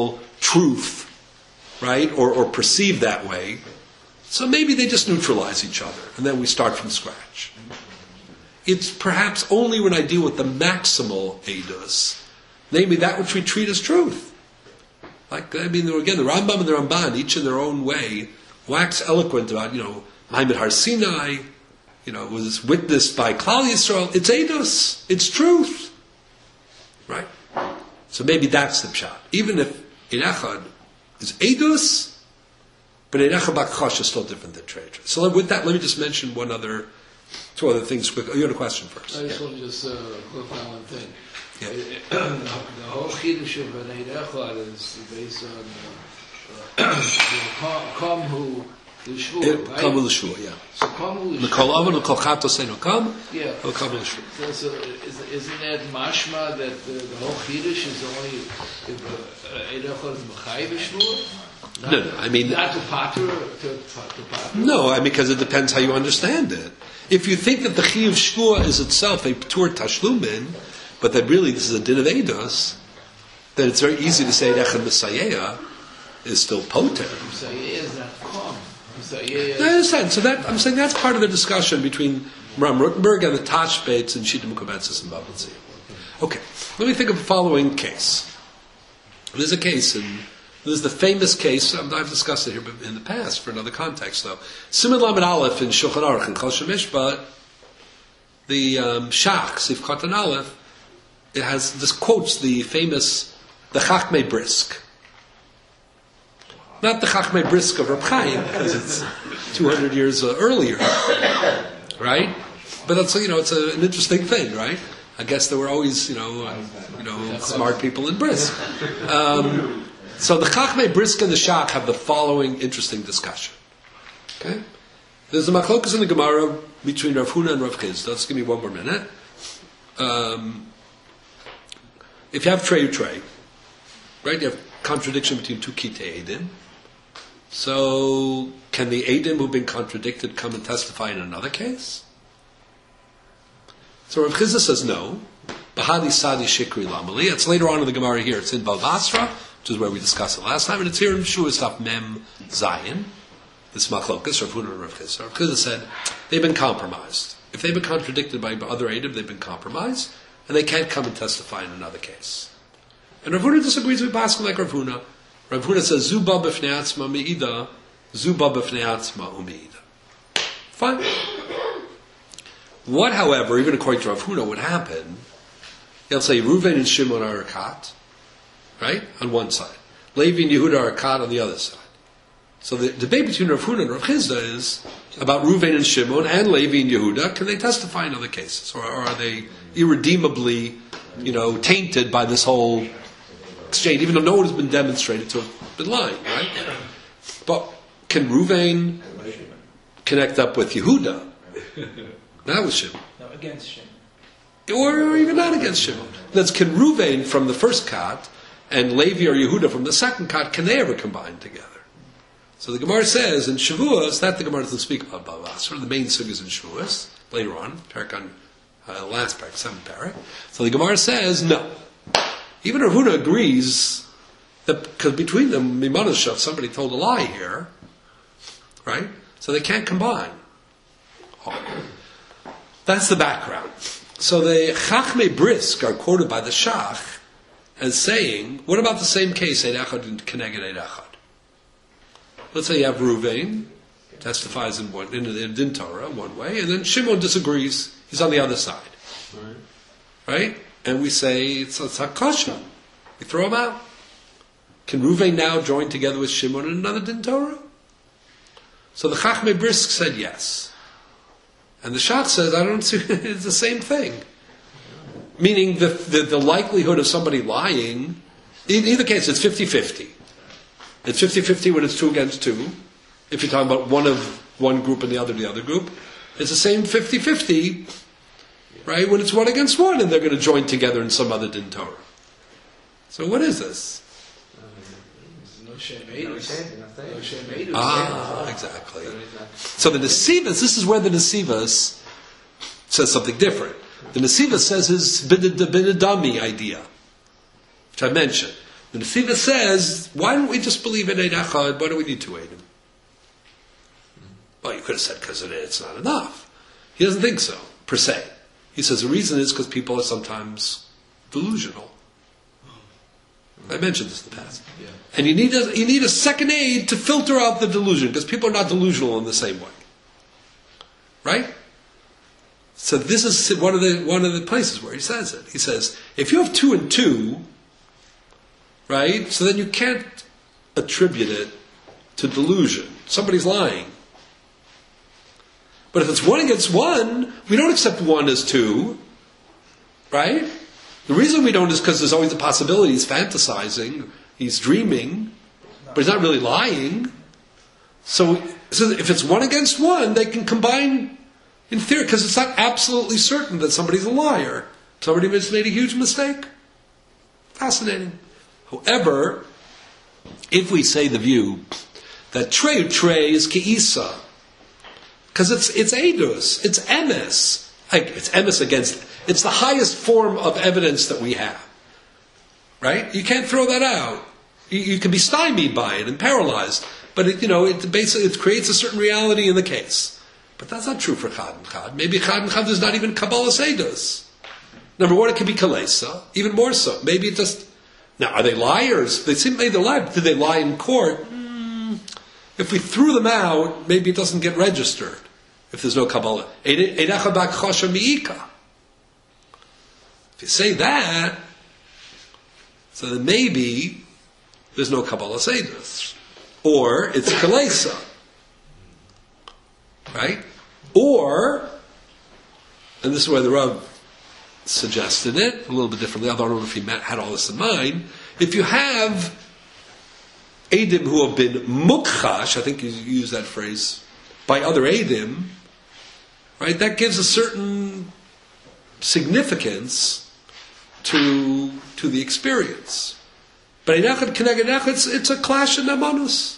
Speaker 1: truth, right, or, or perceived that way. So maybe they just neutralize each other, and then we start from scratch. It's perhaps only when I deal with the maximal edus, namely that which we treat as truth. Like, I mean, again, the Rambam and the Ramban, each in their own way, wax eloquent about, you know, Maimon Har Sinai, you know, was witnessed by Klal Yisrael. It's edus, it's truth, right? So maybe that's the pshat. Even if in Echad is edus, but in Echad Bakchosh is still different than Treitra. So with that, let me just mention one other, two other things quickly. Oh, you had a question first.
Speaker 5: I just
Speaker 1: Yeah.
Speaker 5: want to just uh, clarify one thing.
Speaker 1: Yeah.
Speaker 5: The whole Chiddush of Bnei Echad is based on uh, uh, the Kamhu L'Shvur,
Speaker 1: It-
Speaker 5: right?
Speaker 1: Kam l'shua, yeah.
Speaker 5: So Kamhu
Speaker 1: L'kol
Speaker 5: L'Shvur.
Speaker 1: avan, l'kol chato seinu kam,
Speaker 5: Yeah.
Speaker 1: l'kam l'shua.
Speaker 5: So, so is, isn't that mashma that the, the whole Chiddush is only if Bnei Echad is B'chai B'Shvur?
Speaker 1: No, no, I mean-
Speaker 5: Not to pater, to, to pater?
Speaker 1: No, I mean, because it depends how you understand it. If you think that the Chi of Shvua is itself a p'tur tashlumin, but that really this is a din of Eidos, then it's very easy to say Echad Messiah is still poter.
Speaker 5: Messiah is not Kam. Messiah is...
Speaker 1: I understand. So that I'm saying that's part of the discussion between Ram Rutenberg and the Tashbates and Shita Mukavetsis and Babelzi. Okay, let me think of the following case. There's a case, and this is the famous case. I've discussed it here in the past for another context, though. Siman Lamed Aleph in Shulchan Aruch and Kol Shemishpat, the um, Shach Sifkat and Aleph, it has this quotes the famous the Chachmei Brisk. Not the Chachmei Brisk of Reb Chaim, because it's two hundred years uh, earlier, right? But it's, you know, it's a, an interesting thing, right? I guess there were always, you know, uh, you know, smart people in Brisk. Um, so the Chachmei Brisk and the Shach have the following interesting discussion. Okay, there's a machlokas in the Gemara between Rav Huna and Rav Chisda. Let's give me one more minute. Um, if you have trey trey, right? You have contradiction between two kitei edim. So, can the Eidim who've been contradicted come and testify in another case? So Rav Chisda says no. Bahadi Sadi Shikri Lamali. It's later on in the Gemara here. It's in Balvasra, which is where we discussed it last time, and it's here in Shua Staf Mem Zayin. This Machlokas, Rav Huna and Rav Chisda. Rav Chisda said they've been compromised. If they've been contradicted by other Eidim, they've been compromised, and they can't come and testify in another case. And Rav Huna disagrees with Pascal like Rav Huna. Rav Huna says, Zuba b'fnei atzma me'ida, Zuba b'fnei atzma u'me'ida. Fine. What, however, even according to Rav Huna, would happen, he'll say, Reuven and Shimon are a kat, right, on one side. Levi and Yehuda are a kat on the other side. So the debate between Rav Huna and Rav Chisda is about Reuven and Shimon and Levi and Yehuda. Can they testify in other cases? Or, or are they irredeemably, you know, tainted by this whole exchange, even though no one has been demonstrated to have been lying, right? But can Reuven connect up with Yehuda? Not with Shimon.
Speaker 8: No, against Shimon.
Speaker 1: Or, or even not against Shimon. That's can Reuven from the first kat and Levi or Yehuda from the second kat, can they ever combine together? So the Gemara says in Shavuos, that the Gemara doesn't speak about Balvasra, the main sug is in Shavuos, later on, parak on, uh, last parak, seventh parak. So the Gemara says, no. Even Rav Huna agrees that, because between them, Mimanashav, somebody told a lie here, right? So they can't combine. Oh. That's the background. So the Chachmei Brisk are quoted by the Shach as saying, what about the same case, Eid Echad and Keneged Eid Echad? Let's say you have Reuven, testifies in one in, in Din Torah one way, and then Shimon disagrees, he's on the other side. Right? Right? And we say, it's, it's Hakasha. We throw him out. Can Reuven now join together with Shimon in another Din Torah? So the Chachmei Brisk said yes. And the Shach says, I don't see, it's the same thing. Meaning the, the, the likelihood of somebody lying, in either case it's fifty-fifty. It's fifty-fifty when it's two against two. If you're talking about one of one group and the other the other group. It's the same fifty-fifty, right, when it's one against one and they're going to join together in some other Din Torah. So what is this?
Speaker 5: No Shem Eidus. No Shem Eidus.
Speaker 1: Ah, exactly. So the Nesivas, this is where the Nesivas says something different. The Nesivas says his Bidadami idea, which I mentioned. The Nesiva says, why don't we just believe in Eid Echad? Why do we need two Eidim? Well, you could have said because it's not enough. He doesn't think so, per se. He says the reason is because people are sometimes delusional. I mentioned this in the past.
Speaker 5: Yeah.
Speaker 1: And you need a, you need a second aid to filter out the delusion, because people are not delusional in the same way. Right? So this is one of the one of the places where he says it. He says, if you have two and two, right, so then you can't attribute it to delusion. Somebody's lying. But if it's one against one, we don't accept one as two, right? The reason we don't is because there's always the possibility he's fantasizing, he's dreaming, but he's not really lying. So, so if it's one against one, they can combine in theory, because it's not absolutely certain that somebody's a liar. Somebody has made a huge mistake. Fascinating. However, if we say the view that trey trey is ke'isa, because it's it's edus, it's emes, like it's emes against, it's the highest form of evidence that we have, right? You can't throw that out. You, you can be stymied by it and paralyzed, but it, you know, it basically it creates a certain reality in the case. But that's not true for Chad and Chad. Maybe Chad and Chad is not even Kabbalah Sedus. Number one, it could be Kalesa, even more so. Maybe it just. Now, are they liars? They seem maybe they lie. Did they lie in court? Mm, if we threw them out, maybe it doesn't get registered. If there's no Kabbalah. If you say that, so then maybe there's no Kabbalah Sedus. Or it's Kalesa. Right? Or, and this is where the Rav suggested it, a little bit differently, I don't know if he had all this in mind, if you have Eidim who have been mukhash, I think you use that phrase, by other Eidim, right, that gives a certain significance to, to the experience. But in Echad Keneged Echad, it's, it's a clash in Amanus.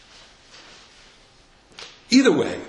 Speaker 1: Either way,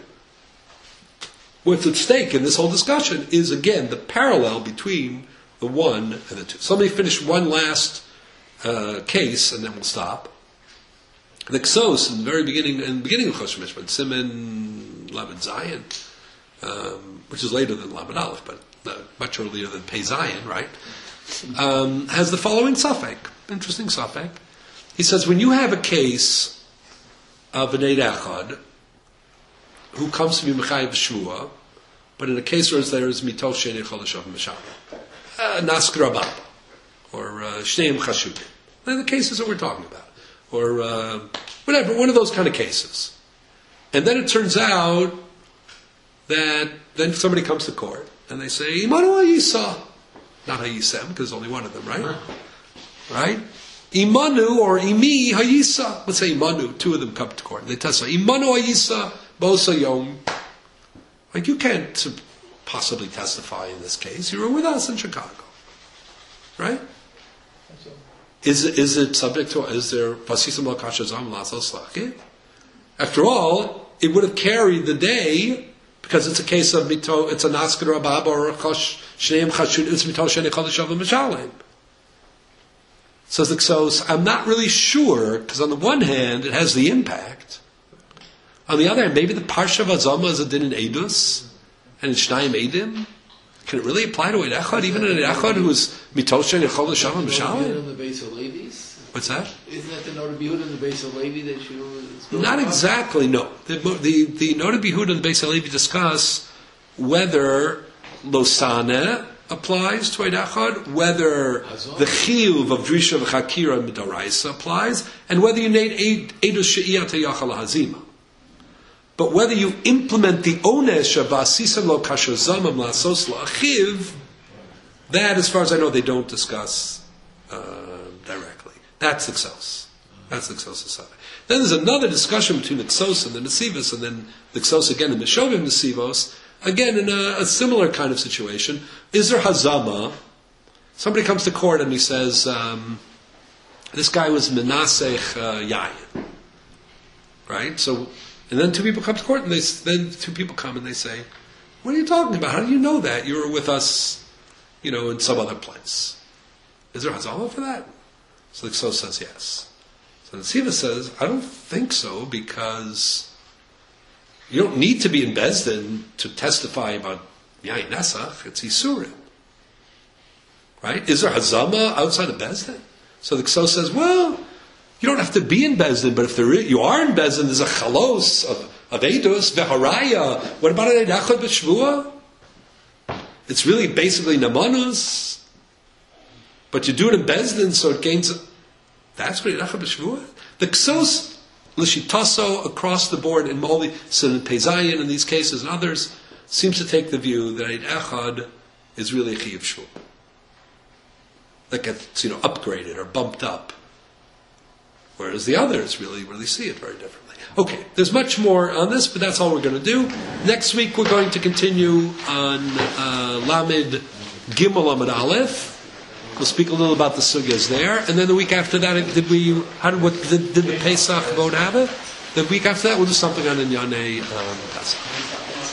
Speaker 1: what's at stake in this whole discussion is, again, the parallel between the one and the two. So let me finish one last uh, case, and then we'll stop. The Ksos, in the very beginning, in the beginning of Choshen Mishpat, Siman Lamed Zayin, um, which is later than Lamed Aleph, but uh, much earlier than Pei Zayin, right, um, has the following suffix, interesting suffix. He says, when you have a case of an Eid Echad, who comes to be Mechayev Shua, but in a case where there is Mitoch Sheni Cholashav Mishal, Naskar Abba, or Shneim Chashudim. They're the cases that we're talking about. Or uh, whatever, one of those kind of cases. And then it turns out that then somebody comes to court, and they say, Imanu Hayisa. Not Hayisem, because there's only one of them, right? Right? Imanu or Imi Hayisa. Let's say Imanu, two of them come to court. And they testify, Imanu Hayisa. Bosa Yom, like you can't possibly testify in this case. You were with us in Chicago, right? Is is it subject to? Is there Vasisam Al Kashazam Lasos Laki? After all, it would have carried the day because it's a case of mito. It's a Naskar Abab or a Chosh Shneim Chashud. It's mito Sheni Chodeshav Mishalim. Says the Ksos, I'm not really sure because on the one hand it has the impact. On the other hand, maybe the Parsha of Azama is a din in Eidus, and in Shnayim Eidim. Can it really apply to Eid Echad, even in Eid Echad, who is Mitosha and Yechol L'Shavim M'Shalim?
Speaker 6: in the base of Levi's?
Speaker 1: What's that?
Speaker 6: Isn't that the Nota B'Yehuda in the base of Levi that you spoke
Speaker 1: Not
Speaker 6: about?
Speaker 1: exactly, no. The, the, the Nota B'Yehuda and Beis HaLevi discuss whether Losane applies to Eid Echad, whether the Chiyuv of Drisha V'Chakira and Midoraisa applies, and whether you need Eidus She'iyat HaYachal HaZima. But whether you implement the onesh of asisam lo kashazamam lasos la'achiv, that, as far as I know, they don't discuss uh, directly. That's the Ksos. That's the Ksos Asada. Then there's another discussion between the Ksos and the Nesivos, and then the Ksos again and the Meshovim Nesivos, again in a, a similar kind of situation. Is there Hazama? Somebody comes to court and he says, um, this guy was Menasech uh, Yayin. Right? So, and then two people come to court, and they then two people come and they say, "What are you talking about? How do you know that? You were with us, you know, in some other place. Is there hazama for that?" So the Ksos says yes. So the Siva says, I don't think so, because you don't need to be in Bezdin to testify about Yain Nesach. It's Isurim. Right? Is there Hazama outside of Bezdin? So the Ksos says, well, you don't have to be in Bezdin, but if there is, you are in Bezdin, there's a chalos of, of Eidos, Veharaya. What about an Eid Echad B'Shvua? It's really basically Namanus, but you do it in Bezdin, so it gains. That's what Eid Echad B'Shvua. The Ksos L'Shitaso across the board in Moli, so in Peizayin in these cases and others, seems to take the view that Eid Echad is really Chiyuv Shvua. That gets, you know, upgraded or bumped up. Whereas the others really, really see it very differently. Okay, there's much more on this, but that's all we're going to do. Next week we're going to continue on uh, Lamed Gimel Amud Aleph. We'll speak a little about the sugyas there, and then the week after that, did we? How did what did, did the Pesach vote have it? The week after that, we'll do something on Inyane um, Pesach.